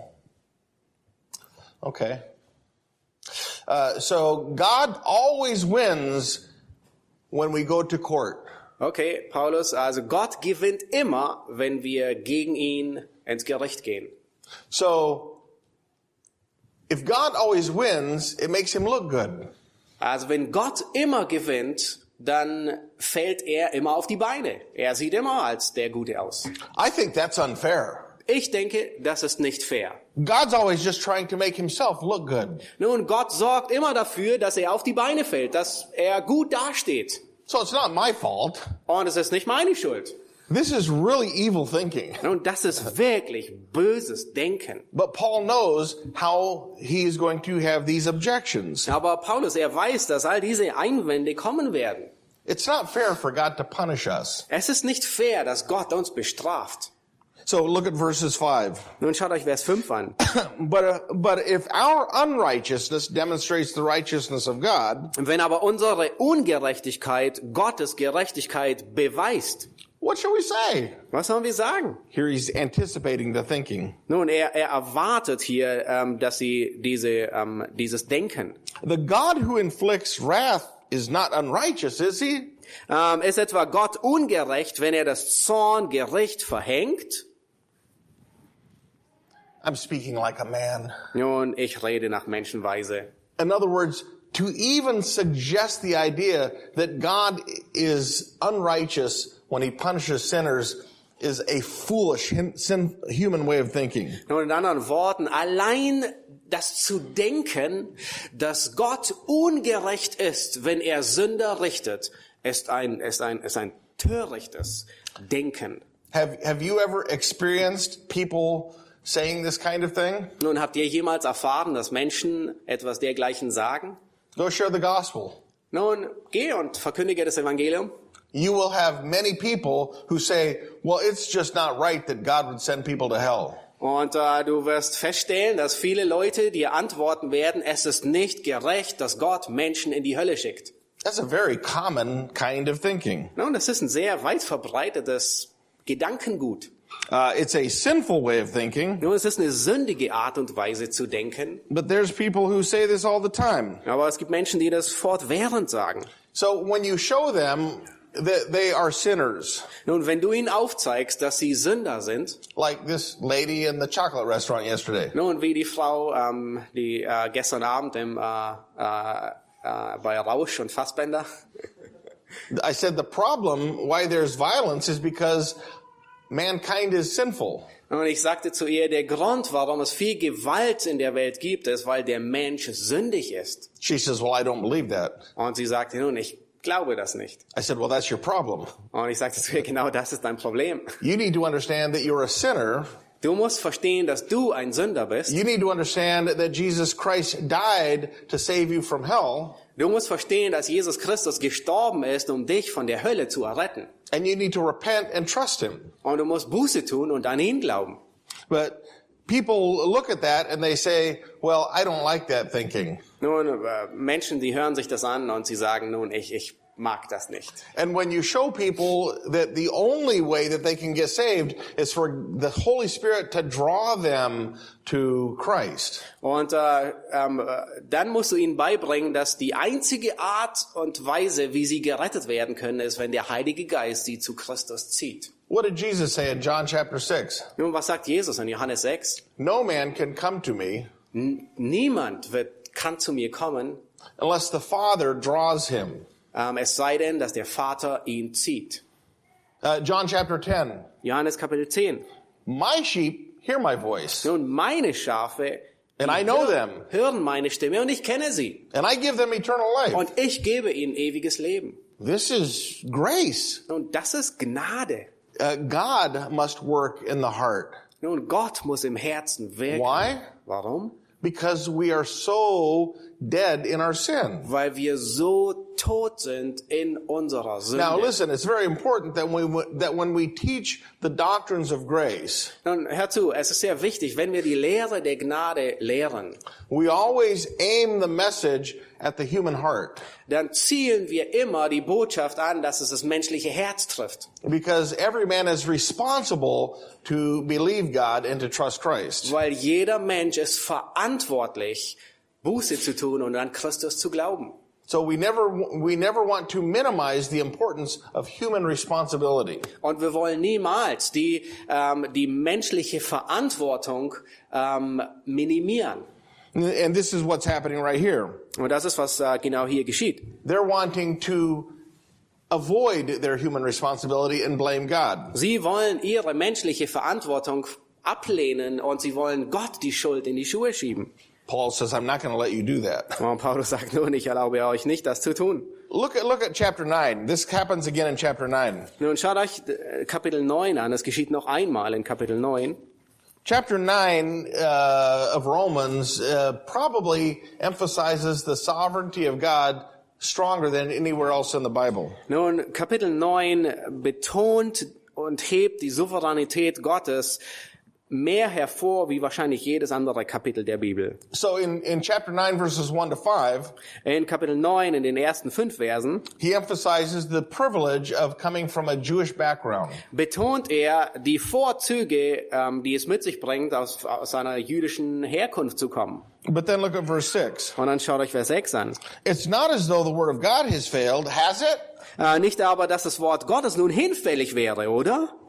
Okay. Uh, so God always wins when we go to court. Okay, Paulus, also Gott gewinnt immer, wenn wir gegen ihn ins Gericht gehen. So if God always wins, it makes him look good. Also wenn Gott immer gewinnt, dann fällt er immer auf die Beine. Er sieht immer als der Gute aus. I think that's unfair. Ich denke, das ist nicht fair. God's always just trying to make himself look good. Nun, Gott sorgt immer dafür, dass er auf die Beine fällt, dass er gut dasteht. So it's not my fault. Und es ist nicht meine Schuld. This is really evil thinking. Nun, das ist wirklich böses Denken. But Paul knows how he is going to have these objections. Aber Paulus, er weiß, dass all diese Einwände kommen werden. It's not fair for God to punish us. Es ist nicht fair, dass Gott uns bestraft. So look at verses five. Nun schaut euch Vers fünf an. But, uh, but if our unrighteousness demonstrates the righteousness of God, Wenn aber unsere Ungerechtigkeit Gottes Gerechtigkeit beweist, what shall we say? was sollen wir sagen? Here he's anticipating the thinking. Nun, er, er erwartet hier, ähm, dass sie diese, ähm, dieses Denken. The God who inflicts wrath is not unrighteous, is he? Ähm, ist etwa Gott ungerecht, wenn er das Zorngericht verhängt? I'm speaking like a man. Nun, ich rede nach Menschenweise. In other words, to even suggest the idea that God is unrighteous when he punishes sinners is a foolish sin, human way of thinking. Nun, in anderen Worten, allein das zu denken, dass Gott ungerecht ist, wenn er Sünder richtet, ist ein, ist ein, ist ein törichtes Denken. Have, have you ever experienced people saying this kind of thing? Nun, habt ihr jemals erfahren, dass Menschen etwas dergleichen sagen? Go share the gospel. Nun, geh und verkündige das Evangelium. You will have many people who say, well, it's just not right that God would send people to hell. Und äh, du wirst feststellen, dass viele Leute dir antworten werden, es ist nicht gerecht, dass Gott Menschen in die Hölle schickt. That's a very common kind of thinking. Nun, das ist ein sehr weit verbreitetes Gedankengut. Uh, it's a sinful way of thinking. Nun, es ist eine sündige Art und Weise zu denken. But there's people who say this all the time. Aber es gibt Menschen, die das fortwährend sagen. So when you show them that they are sinners, Nun, wenn du ihnen aufzeigst, dass sie Sünder sind, like this lady in the chocolate restaurant yesterday, nun, wie die Frau, ähm, die äh, gestern Abend im, äh, äh, äh, bei Rausch und Fassbender, I said the problem why there's violence is because mankind is sinful. und ich sagte zu ihr, der Grund, warum es viel Gewalt in der Welt gibt, ist, weil der Mensch sündig ist. She says, well, I don't believe that. Und sie sagte, nun, ich glaube das nicht. I said, well, that's your problem. Und ich sagte zu ihr, genau das ist dein Problem. You need to understand that you're a sinner. Du musst verstehen, dass du ein Sünder bist. You need to understand that Jesus Christ died to save you from hell. Du musst verstehen, dass Jesus Christus gestorben ist, um dich von der Hölle zu erretten. And you need to repent and trust him. Und du musst Buße tun und an ihn glauben. But people look at that and they say, well, I don't like that thinking. Nun, äh, Menschen, die hören sich das an und sie sagen, nun, ich, ich mag das nicht. And when you show people that the only way that they can get saved is for the Holy Spirit to draw them to Christ. Und äh, ähm, dann musst du ihnen beibringen, dass die einzige Art und Weise, wie sie gerettet werden können, ist, wenn der Heilige Geist sie zu Christus zieht. What did Jesus say in John chapter six? Nun, was sagt Jesus in Johannes sechs? No man can come to me N- niemand wird, kann zu mir kommen, unless the Father draws him. ähm, es sei denn, dass der Vater ihn zieht. Uh, John chapter ten. Johannes Kapitel zehn. My sheep hear my voice, Nun, meine Schafe and I know them, hören meine Stimme und ich kenne sie. and I give them eternal life. Und ich gebe ihnen ewiges Leben. This is grace. Und das ist Gnade. Uh, God must work in the heart. Nun, Gott muss im Herzen wirken. Why? Warum? Because we are so dead in our sin. Weil wir so tot sind in unserer Sünde. Now listen, it's very important that we, that when we teach the doctrines of grace, Nun, hör zu, es ist sehr wichtig, wenn wir die Lehre der Gnade lehren, we always aim the message at the human heart. dann zielen wir immer die Botschaft an, dass es das menschliche Herz trifft. Because every man is responsible to believe God and to trust Christ. Weil jeder Mensch ist verantwortlich, Buße zu tun und an Christus zu glauben. So we never, we never want to minimize the importance of human responsibility. Und wir wollen niemals die, ähm, die menschliche Verantwortung ähm, minimieren. And this is what's happening right here. Und das ist, was äh, genau hier geschieht. They're wanting to avoid their human responsibility and blame God. Sie wollen ihre menschliche Verantwortung ablehnen und sie wollen Gott die Schuld in die Schuhe schieben. Paul says, I'm not going to let you do that. Und Paulus sagt nun, ich erlaube euch nicht, das zu tun. Look at, look at chapter nine. This happens again in chapter nine. Nun schaut euch äh, Kapitel neun an. Es geschieht noch einmal in Kapitel neun. Chapter nine uh, of Romans uh, probably emphasizes the sovereignty of God stronger than anywhere else in the Bible. Nun, Kapitel neun betont und hebt die Souveränität Gottes mehr hervor, wie wahrscheinlich jedes andere Kapitel der Bibel. So in, in chapter nine, verses one to five, In Kapitel neun, in den ersten fünf Versen, he emphasizes the privilege of coming from a Jewish background. betont er die Vorzüge, ähm, die es mit sich bringt, aus, aus einer jüdischen Herkunft zu kommen. But then look at verse six. Und dann schaut euch Vers sechs an. It's not as though the word of God has failed, has it? Äh, nicht aber, dass das Wort Gottes nun hinfällig wäre, oder?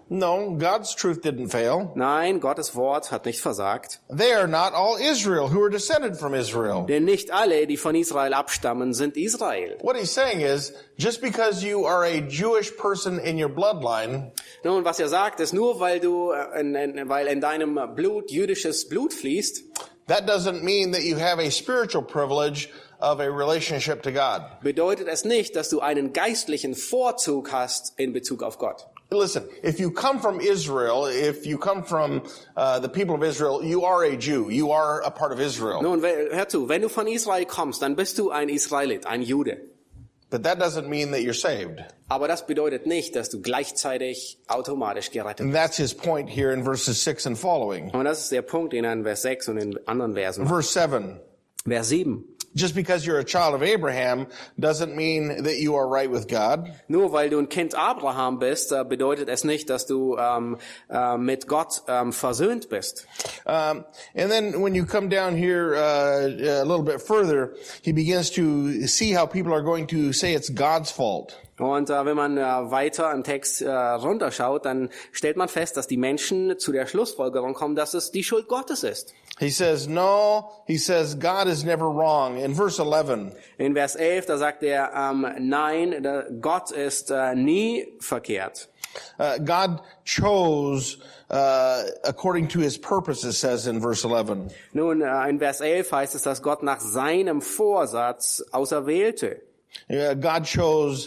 No, God's truth didn't fail. Nein, Gottes Wort hat nicht versagt. They are not all Israel who are descended from Israel. Denn nicht alle, die von Israel abstammen, sind Israel. What he's saying is, just because you are a Jewish person in your bloodline, Nun, was er sagt, ist nur, weil du, äh, in, in, weil in deinem Blut jüdisches Blut fließt, that doesn't mean that you have a spiritual privilege of a relationship to God. bedeutet es nicht, dass du einen geistlichen Vorzug hast in Bezug auf Gott. Listen, if you come from Israel, if you come from uh, the people of Israel, you are a Jew. You are a part of Israel. Nun, we- hör zu, wenn du von Israel kommst, dann bist du ein Israelit, ein Jude. But that doesn't mean that you're saved. Aber das bedeutet nicht, dass du gleichzeitig automatisch gerettet And bist. that's his point here in verses six and following. Und das ist der Punkt in Vers sechs und in anderen Versen. Verse seven. Vers sieben. Just because you're a child of Abraham doesn't mean that you are right with God. Nur weil du ein Kind Abraham bist, äh, bedeutet es nicht, dass du ähm, äh, mit Gott ähm, versöhnt bist. Um, and then when you come down here uh, a little bit further, he begins to see how people are going to say it's God's fault. Und äh, wenn man äh, weiter im Text äh, runterschaut, dann stellt man fest, dass die Menschen zu der Schlussfolgerung kommen, dass es die Schuld Gottes ist. He says, no, he says, God is never wrong. In verse eleven, In Vers elf, da sagt er, ähm, nein, der Gott ist äh, nie verkehrt. uh, God chose uh, according to his purpose, it says in verse eleven. Nun, äh, in Vers elf heißt es, dass Gott nach seinem Vorsatz auserwählte. Uh, God chose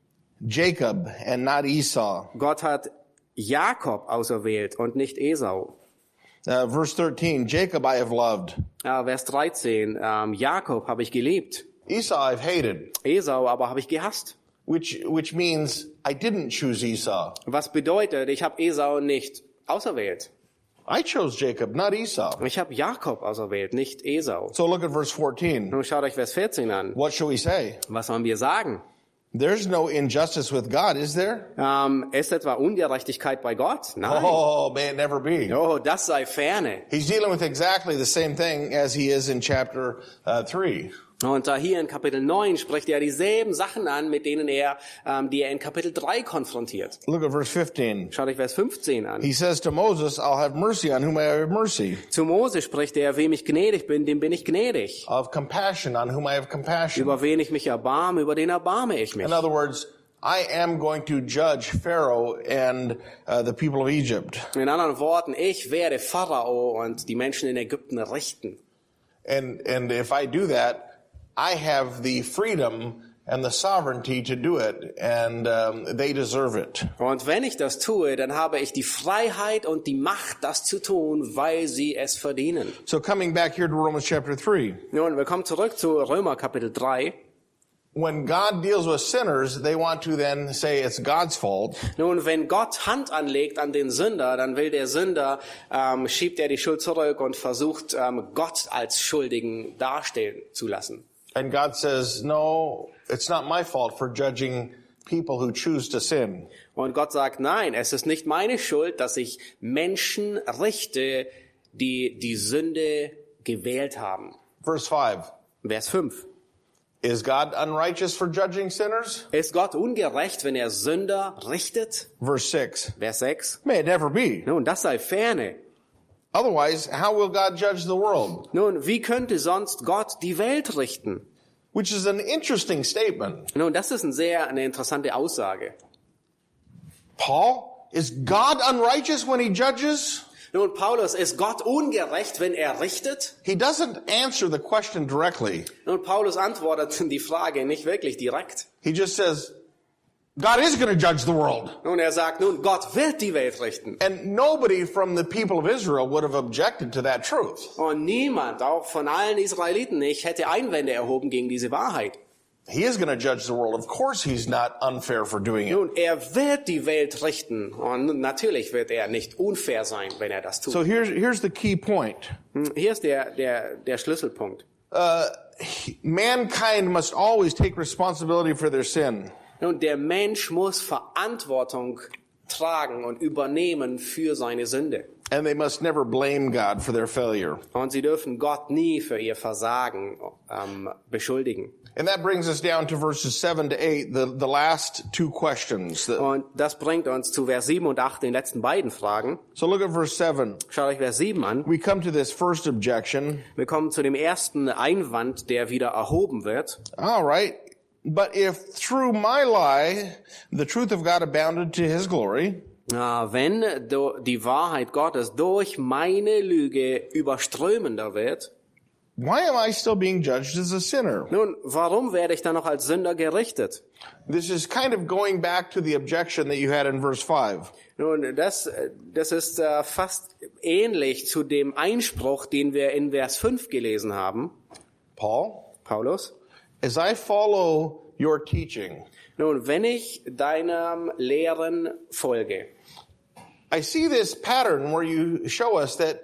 Jacob and not Esau. Gott hat Jakob auserwählt und nicht Esau. Uh, verse thirteen, Jacob I have loved. Ja, Vers dreizehn, ähm, Jakob habe ich geliebt, Esau I've hated, Esau aber habe ich gehasst. which, which means I didn't choose Esau. Was bedeutet, ich habe Esau nicht auserwählt. I chose Jacob, not Esau. Ich habe Jakob auserwählt, nicht Esau. So look at verse fourteen. Nun schaut euch Vers vierzehn an. What shall we say? Was sollen wir sagen? There's no injustice with God, is there? Ähm, ist etwa Ungerechtigkeit bei Gott? Nein. Oh, may it never be. Oh, das sei ferne. He's dealing with exactly the same thing as he is in chapter uh, three. Und äh, hier in Kapitel neun spricht er dieselben Sachen an, mit denen er, ähm, die er in Kapitel drei konfrontiert. Look at verse fifteen. Schaut euch Vers fünfzehn an. He says to Moses, I'll have mercy on whom I have mercy. Zu Mose spricht er, wem ich gnädig bin, dem bin ich gnädig. I'll have compassion on whom I have compassion. Über wen ich mich erbarme, über den erbarme ich mich. In other words, I am going to judge Pharaoh and uh, the people of Egypt. In anderen Worten, ich werde Pharao und die Menschen in Ägypten richten. And, and if I do that, I have the freedom and the sovereignty to do it, and um, they deserve it. Und wenn ich das tue, dann habe ich die Freiheit und die Macht, das zu tun, weil sie es verdienen. So coming back here to Romans chapter three, Nun, wir kommen zurück zu Römer Kapitel drei. when God deals with sinners, they want to then say it's God's fault. Nun, wenn Gott Hand anlegt an den Sünder, dann will der Sünder, ähm, schiebt er die Schuld zurück und versucht, ähm, Gott als Schuldigen darstellen zu lassen. And God says, no, it's not my fault for judging people who choose to sin. Und Gott sagt, nein, es ist nicht meine Schuld, dass ich Menschen richte, die die Sünde gewählt haben. Verse five, Vers fünf. is God unrighteous for judging sinners? Ist Gott ungerecht, wenn er Sünder richtet? Verse six, Vers sechs. may it never be. Nun, das sei ferne. Otherwise, how will God judge the world? Nun, wie könnte sonst Gott die Welt richten? Which is an interesting statement. Nun, das ist eine sehr eine interessante Aussage. Paul, is God unrighteous when he judges? Nun, Paulus, ist Gott ungerecht, wenn er richtet? He doesn't answer the question directly. Nun, Paulus antwortet die Frage nicht wirklich direkt. He just says, God is going to judge the world. Nun, er sagt, nun, Gott wird die Welt richten. And nobody from the people of Israel would have objected to that truth. Und niemand, auch von allen Israeliten nicht, hätte Einwände erhoben gegen diese Wahrheit. He is going to judge the world. Of course he's not unfair for doing it. Nun, er wird die Welt richten. Und natürlich wird er nicht unfair sein, wenn er das tut. So here's, here's the key point. Hier ist der, der, der Schlüsselpunkt. Uh, mankind must always take responsibility for their sin. Nun, der Mensch muss Verantwortung tragen und übernehmen für seine Sünde. And they must never blame God for their failure. Und sie dürfen Gott nie für ihr Versagen ähm, beschuldigen. And that brings us down to verses seven to eight, the, the last two questions. The, Und das bringt uns zu Vers sieben und acht, den letzten beiden Fragen. so look at verse seven. Schaut euch Vers sieben an. We come to this first objection. Wir kommen zu dem ersten Einwand, der wieder erhoben wird. All right. But if through my lie the truth of God abounded to his glory, Ah, wenn do, die Wahrheit Gottes durch meine Lüge überströmender wird, why am I still being judged as a sinner? nun, warum werde ich dann noch als Sünder gerichtet? This is kind of going back to the objection that you had in verse five. Nun, das, das ist äh, fast ähnlich zu dem Einspruch, den wir in Vers fünf gelesen haben. Paul, Paulus. as I follow your teaching, Nun, wenn ich deinem Lehren folge, I see this pattern where you show us that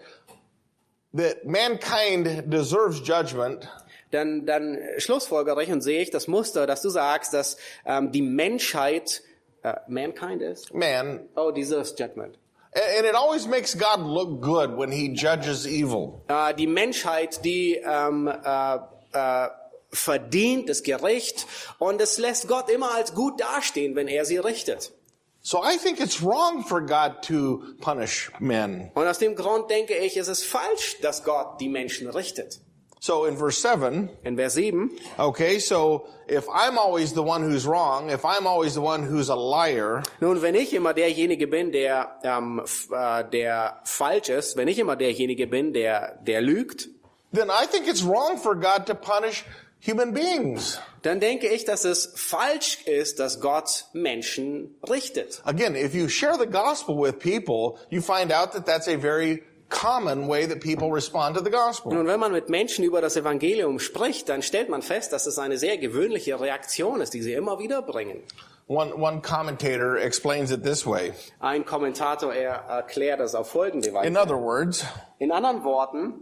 that mankind deserves judgment, dann, dann schlussfolgere ich und sehe ich das Muster, dass du sagst, dass ähm, die Menschheit, äh, mankind ist? man, Oh, deserves judgment. and it always makes God look good when he judges evil. Äh, die Menschheit, die ähm, äh, äh, verdient das Gericht und es lässt Gott immer als gut dastehen, wenn er sie richtet. So I think it's wrong for God to punish men. Und aus dem Grund denke ich, es ist falsch, dass Gott die Menschen richtet. So in verse seven, In Vers sieben, okay, so if I'm always the one who's wrong, if I'm always the one who's a liar, nun, wenn ich immer derjenige bin, der, ähm, f- äh, der falsch ist, wenn ich immer derjenige bin, der, der lügt, then I think it's wrong for God to punish human beings. dann denke ich, dass es falsch ist, dass Gott Menschen richtet. Again, if you share the gospel with people, you find out that that's a very common way that people respond to the gospel. Nun, wenn man mit Menschen über das Evangelium spricht, dann stellt man fest, dass es eine sehr gewöhnliche Reaktion ist, die sie immer wieder bringen. One, one commentator explains it this way. Ein Kommentator er erklärt das auf folgende Weise. In other words, In anderen Worten,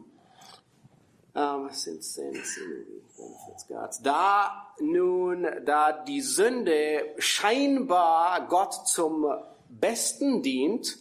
ähm, sind, sind, sind, da nun, da die Sünde scheinbar Gott zum Besten dient,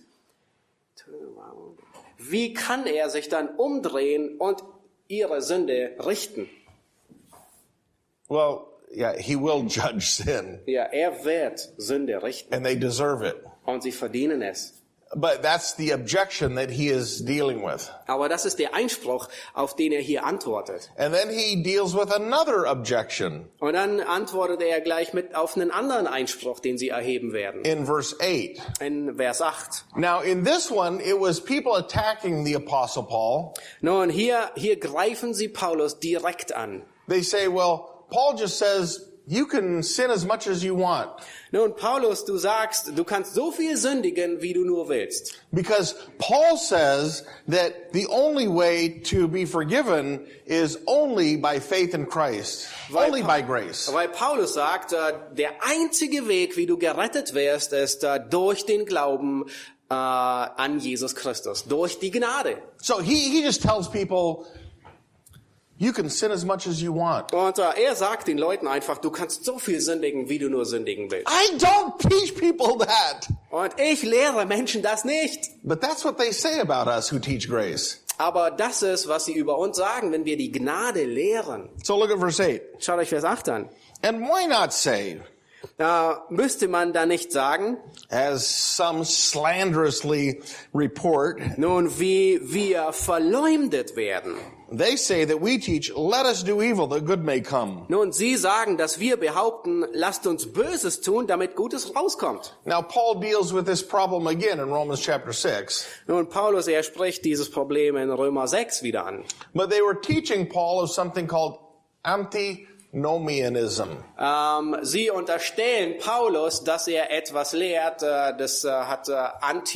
wie kann er sich dann umdrehen und ihre Sünde richten? well, yeah, he will judge sin, Ja, er wird Sünde richten and they deserve it. und sie verdienen es. But that's the objection that he is dealing with. Aber das ist der Einspruch, auf den er hier antwortet. And then he deals with another objection Und dann antwortet er gleich mit auf einen anderen Einspruch, den sie erheben werden. in verse eight. In Vers acht. Now, in this one, it was people attacking the Apostle Paul. Nun, hier, hier greifen sie Paulus direkt an. They say, well, Paul just says, you can sin as much as you want. Nun, Paulus, du sagst, du kannst so viel sündigen, wie du nur willst. Because Paul says that the only way to be forgiven is only by faith in Christ. Weil Only Pa- by grace. Weil Paulus sagt, äh, der einzige Weg, wie du gerettet wirst, ist äh, durch den Glauben äh, an Jesus Christus, durch die Gnade. So he, he just tells people, you can sin as much as you want. Und äh, er sagt den Leuten einfach, du kannst so viel sündigen, wie du nur sündigen willst. I don't teach people that. Und ich lehre Menschen das nicht. But that's what they say about us who teach grace. Aber das ist, was sie über uns sagen, wenn wir die Gnade lehren. So look at verse eight. Schaut euch Vers acht an. And why not say, Da müsste man da nicht sagen, as some slanderously report, nun, wie wir verleumdet werden. they say that we teach, let us do evil that good may come. Nun, sie sagen, dass wir behaupten, lasst uns Böses tun, damit Gutes rauskommt. Now Paul deals with this problem again in Romans chapter six. Nun, Paulus, er spricht dieses Problem in Römer sechs wieder an. But they were teaching Paul of something called antinomianism. Ähm, sie unterstellen Paulus, dass er etwas lehrt, äh, das äh, hat äh,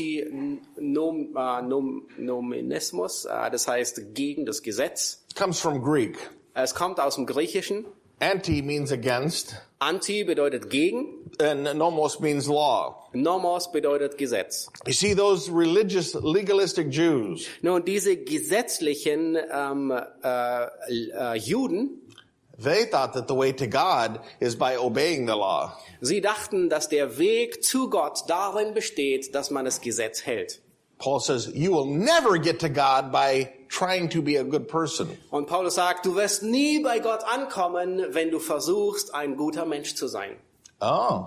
Antinomianismus, äh, das heißt gegen das Gesetz. It comes from Greek. Es kommt aus dem Griechischen. Anti means against, Anti bedeutet gegen, and nomos means law. Nomos bedeutet Gesetz. You see, those religious, legalistic Jews, Nun, diese gesetzlichen ähm, äh, äh, Juden, they thought that the way to God is by obeying the law. sie dachten, dass der Weg zu Gott darin besteht, dass man das Gesetz hält. Paul says, you will never get to God by trying to be a good person. Und Paulus sagt, du wirst nie bei Gott ankommen, wenn du versuchst, ein guter Mensch zu sein. Oh.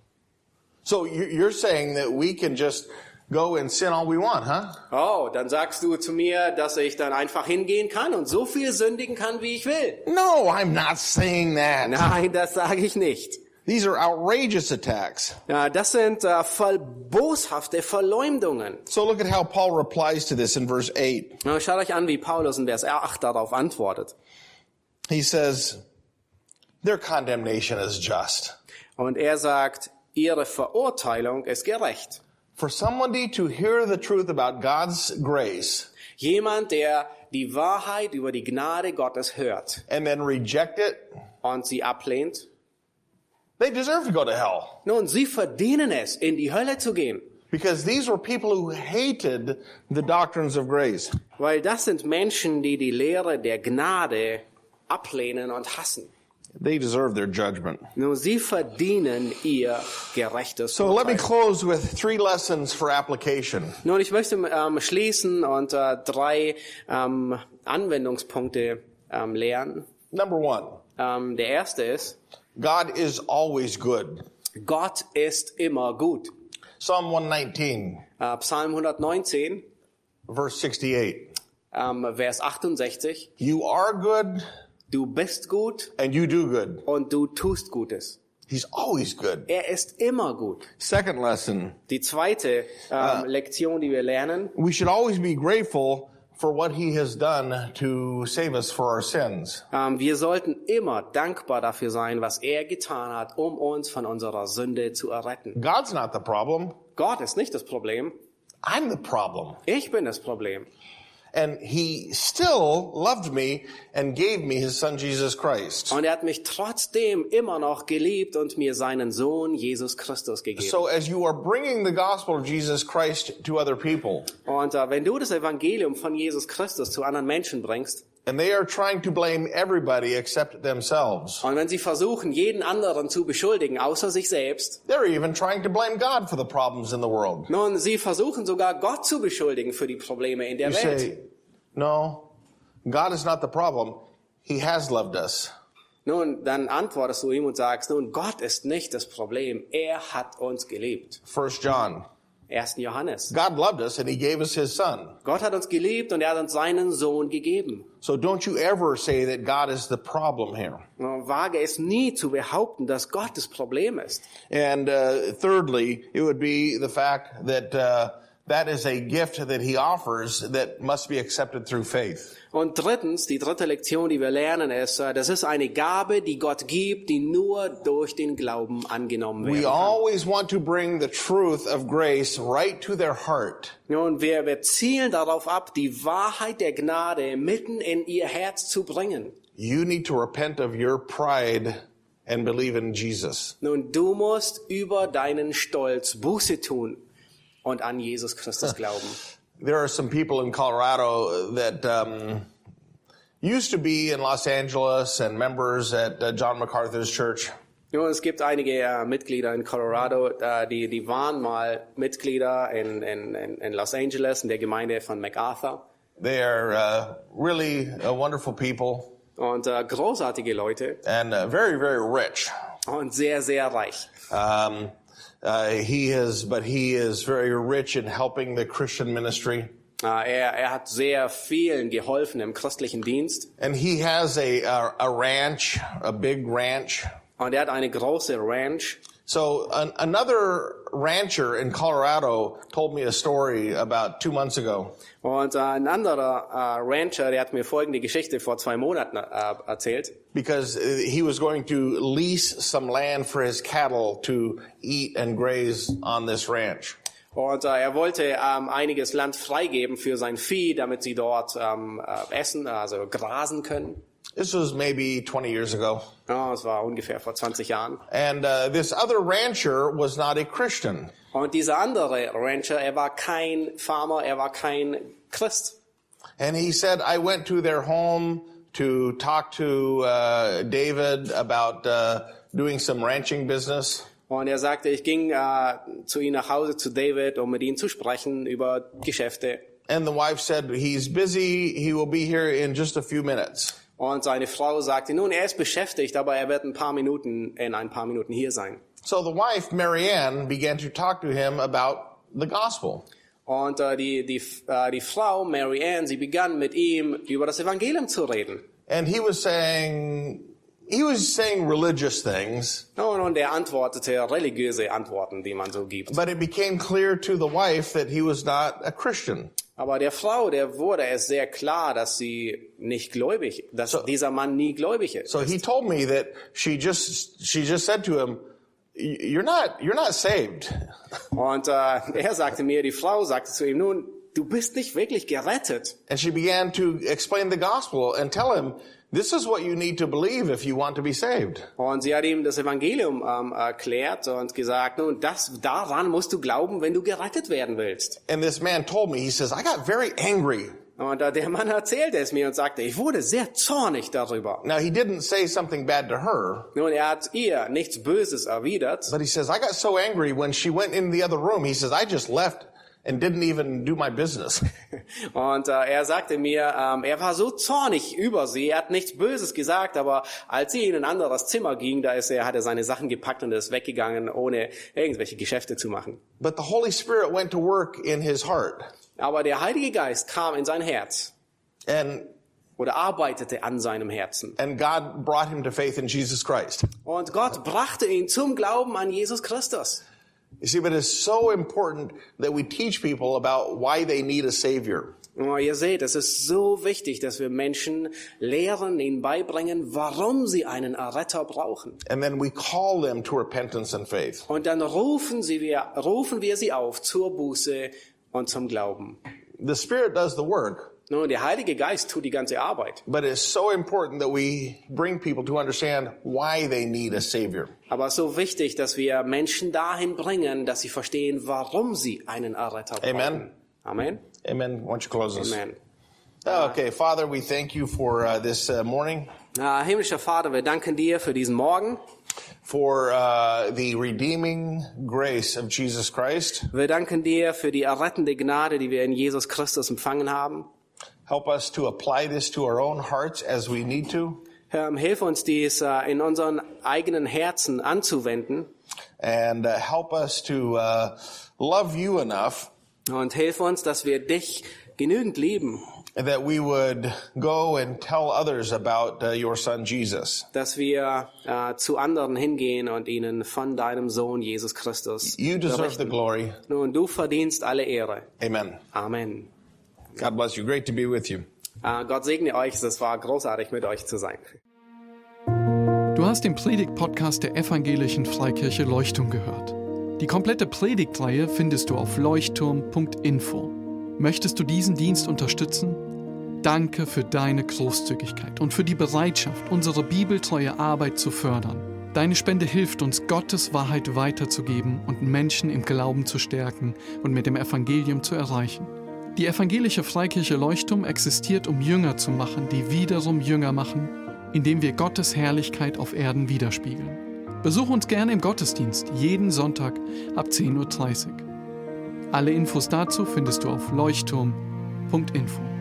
So you're saying that we can just go and sin all we want, huh? Oh, dann sagst du zu mir, dass ich dann einfach hingehen kann und so viel sündigen kann, wie ich will. No, I'm not saying that. Nein, das sage ich nicht. These are outrageous attacks. Ja, das sind äh, voll boshafte Verleumdungen. So look at how Paul replies to this in verse eight. Na, schaut euch an, wie Paulus in Vers acht darauf antwortet. He says, their condemnation is just. Und er sagt, ihre Verurteilung ist gerecht. For somebody to hear the truth about God's grace Jemand, der die Wahrheit über die Gnade Gottes hört and then reject it, und sie ablehnt, they deserve to go to hell. nun, sie verdienen es, in die Hölle zu gehen. Because these were people who hated the doctrines of grace. Weil das sind Menschen, die die Lehre der Gnade ablehnen und hassen. They deserve their judgment. Nun, sie verdienen ihr gerechtes So let me Urteil. close with three lessons for application. Nun, ich möchte ähm, schließen und äh, drei ähm, Anwendungspunkte ähm, lernen. Number one, Ähm, der erste ist, God is always good. Gott ist immer gut. Psalm one nineteen, Äh, Psalm hundertneunzehn, verse sixty-eight. ähm, Vers achtundsechzig. You are good Du bist gut and you do good. und du tust Gutes. He's always good. Er ist immer gut. Second lesson, Die zweite ähm, Lektion, die wir lernen, we should always be grateful for what he has done to save us for our sins. ähm, wir sollten immer dankbar dafür sein, was er getan hat, um uns von unserer Sünde zu erretten. God's not the problem. Gott ist nicht das Problem. I'm the problem. Ich bin das Problem. And he still loved me and gave me his son Jesus Christ. Und er hat mich trotzdem immer noch geliebt und mir seinen Sohn Jesus Christus gegeben. So as you are bringing the gospel of Jesus Christ to other people, Und äh, wenn du das Evangelium von Jesus Christus zu anderen Menschen bringst, and they are trying to blame everybody except themselves, und wenn sie versuchen, jeden anderen zu beschuldigen, außer sich selbst, they're even trying to blame God for the problems in the world. nun, sie versuchen sogar Gott zu beschuldigen für die Probleme in der You Welt. say, no, God is not the problem. He has loved us. Nun, dann antwortest du ihm und sagst, nun, Gott ist nicht das Problem. Er hat uns geliebt. First John. erster Johannes. God loved us and he gave us his son. Gott hat uns geliebt und er hat uns seinen Sohn gegeben. So don't you ever say that God is the problem here. Nun, wage es nie zu behaupten, dass Gott das Problem ist. And uh, thirdly, it would be the fact that uh, that is a gift that he offers that must be accepted through faith. Und drittens, die dritte Lektion, die wir lernen, ist, äh, das ist eine Gabe, die Gott gibt, die nur durch den Glauben angenommen werden We kann. always want to bring the truth of grace right to their heart. Nun, wir, wir zielen darauf ab, die Wahrheit der Gnade mitten in ihr Herz zu bringen. You need to repent of your pride and believe in Jesus. Nun, du musst über deinen Stolz Buße tun und an Jesus Christus glauben. There are some people in Colorado that um, used to be in Los Angeles and members at uh, John MacArthur's church. Nun, es gibt einige äh, Mitglieder in Colorado, äh, die, die waren mal Mitglieder in, in, in Los Angeles, in der Gemeinde von MacArthur. They are uh, really uh, wonderful people Und äh, großartige Leute and uh, very, very rich. und sehr, sehr reich. Um, uh, he is, but he is very rich in helping the Christian ministry. Äh, er, er hat sehr vielen geholfen im christlichen Dienst. And he has a, a, a ranch, a big ranch. Und er hat eine große Ranch. So an, another rancher in Colorado told me a story about two months ago. Und äh, ein anderer äh, Rancher, der hat mir folgende Geschichte vor zwei Monaten äh, erzählt. Because uh, he was going to lease some land for his cattle to eat and graze on this ranch. Und äh, er wollte ähm, einiges Land freigeben für sein Vieh, damit sie dort ähm, äh, essen, also grasen können. This was maybe twenty years ago. Ja, das war ungefähr vor zwanzig Jahren. And uh, this other rancher was not a Christian. Und dieser andere Rancher, er war kein Farmer, er war kein Christ. And he said, I went to their home to talk to uh, David about uh, doing some ranching business. Und er sagte, ich ging äh, zu ihm nach Hause, zu David, um mit ihm zu sprechen über Geschäfte. And the wife said, he's busy, he will be here in just a few minutes. Und seine Frau sagte, nun, er ist beschäftigt, aber er wird ein paar Minuten, in ein paar Minuten hier sein. So the wife, Marianne, began to talk to him about the gospel. Und äh, die, die, äh, die Frau, Mary Ann, sie begann mit ihm über das Evangelium zu reden. And he was saying, he was saying religious things. Und, und er antwortete religiöse Antworten, die man so gibt. But it became clear to the wife that he was not a Christian. Aber der Frau, der wurde es sehr klar, dass sie nicht gläubig, dass so, dieser Mann nie gläubig ist. So he told me that she just, she just said to him, you're not, you're not saved. Und äh, er sagte mir, die Frau sagte zu ihm, nun, du bist nicht wirklich gerettet. And she began to explain the gospel and tell him, this is what you need to believe if you want to be saved. Und sie hat ihm das Evangelium ähm, erklärt und gesagt, nun, das, daran musst du glauben, wenn du gerettet werden willst. And this man told me, he says, I got very angry. Und äh, der Mann erzählte es mir und sagte, ich wurde sehr zornig darüber. Now, he didn't say something bad to her. Nun, er hat ihr nichts Böses erwidert. But he says, I got so angry when she went in the other room. He says, I just left and didn't even do my business. Und äh, er sagte mir, ähm, er war so zornig über sie, er hat nichts Böses gesagt, aber als sie in ein anderes Zimmer ging, da ist er, hat er seine Sachen gepackt und ist weggegangen, ohne irgendwelche Geschäfte zu machen. But the Holy Spirit went to work in his heart. Aber der Heilige Geist kam in sein Herz. And oder arbeitete an seinem Herzen. And God brought him to faith in Jesus Christ. Und Gott brachte ihn zum Glauben an Jesus Christus. You see, but it's so important that we teach people about why they need a Savior. Oh, ihr seht, es ist so wichtig, dass wir Menschen lehren, ihnen beibringen, warum sie einen Erretter brauchen. And then we call them to repentance and faith. Und dann rufen, sie wir, rufen wir sie auf zur Buße und zum Glauben. The Spirit does the work. Nun, der Heilige Geist tut die ganze Arbeit. But it's so important that we bring people to understand why they need a Savior. Aber so wichtig, dass wir Menschen dahin bringen, dass sie verstehen, warum sie einen Erretter brauchen. Amen. Amen. Amen. Why don't you close this? Amen. Okay, Father, we thank you for uh, this uh, morning. Uh, himmlischer Vater, wir danken dir für diesen Morgen. For uh, the redeeming grace of Jesus Christ. Wir danken dir für die errettende Gnade, die wir in Jesus Christus empfangen haben. Help us to apply this to our own hearts as we need to. Herr, hilf uns dies uh, in unseren eigenen Herzen anzuwenden. And uh, help us to uh, love you enough. Und hilf uns, dass wir dich genügend lieben. That we would go and tell others about uh, your son Jesus. Dass wir uh, zu anderen hingehen und ihnen von deinem Sohn Jesus Christus You deserve berichten. the glory. Nun, du verdienst alle Ehre. Amen. Amen. God bless you. Great to be with you. Uh, Gott segne euch. Es war großartig, mit euch zu sein. Du hast den Predigt-Podcast der Evangelischen Freikirche Leuchtturm gehört. Die komplette Predigtreihe findest du auf leuchtturm punkt info. Möchtest du diesen Dienst unterstützen? Danke für deine Großzügigkeit und für die Bereitschaft, unsere bibeltreue Arbeit zu fördern. Deine Spende hilft uns, Gottes Wahrheit weiterzugeben und Menschen im Glauben zu stärken und mit dem Evangelium zu erreichen. Die Evangelische Freikirche Leuchtturm existiert, um Jünger zu machen, die wiederum Jünger machen, indem wir Gottes Herrlichkeit auf Erden widerspiegeln. Besuch uns gerne im Gottesdienst, jeden Sonntag ab zehn Uhr dreißig. Alle Infos dazu findest du auf leuchtturm punkt info.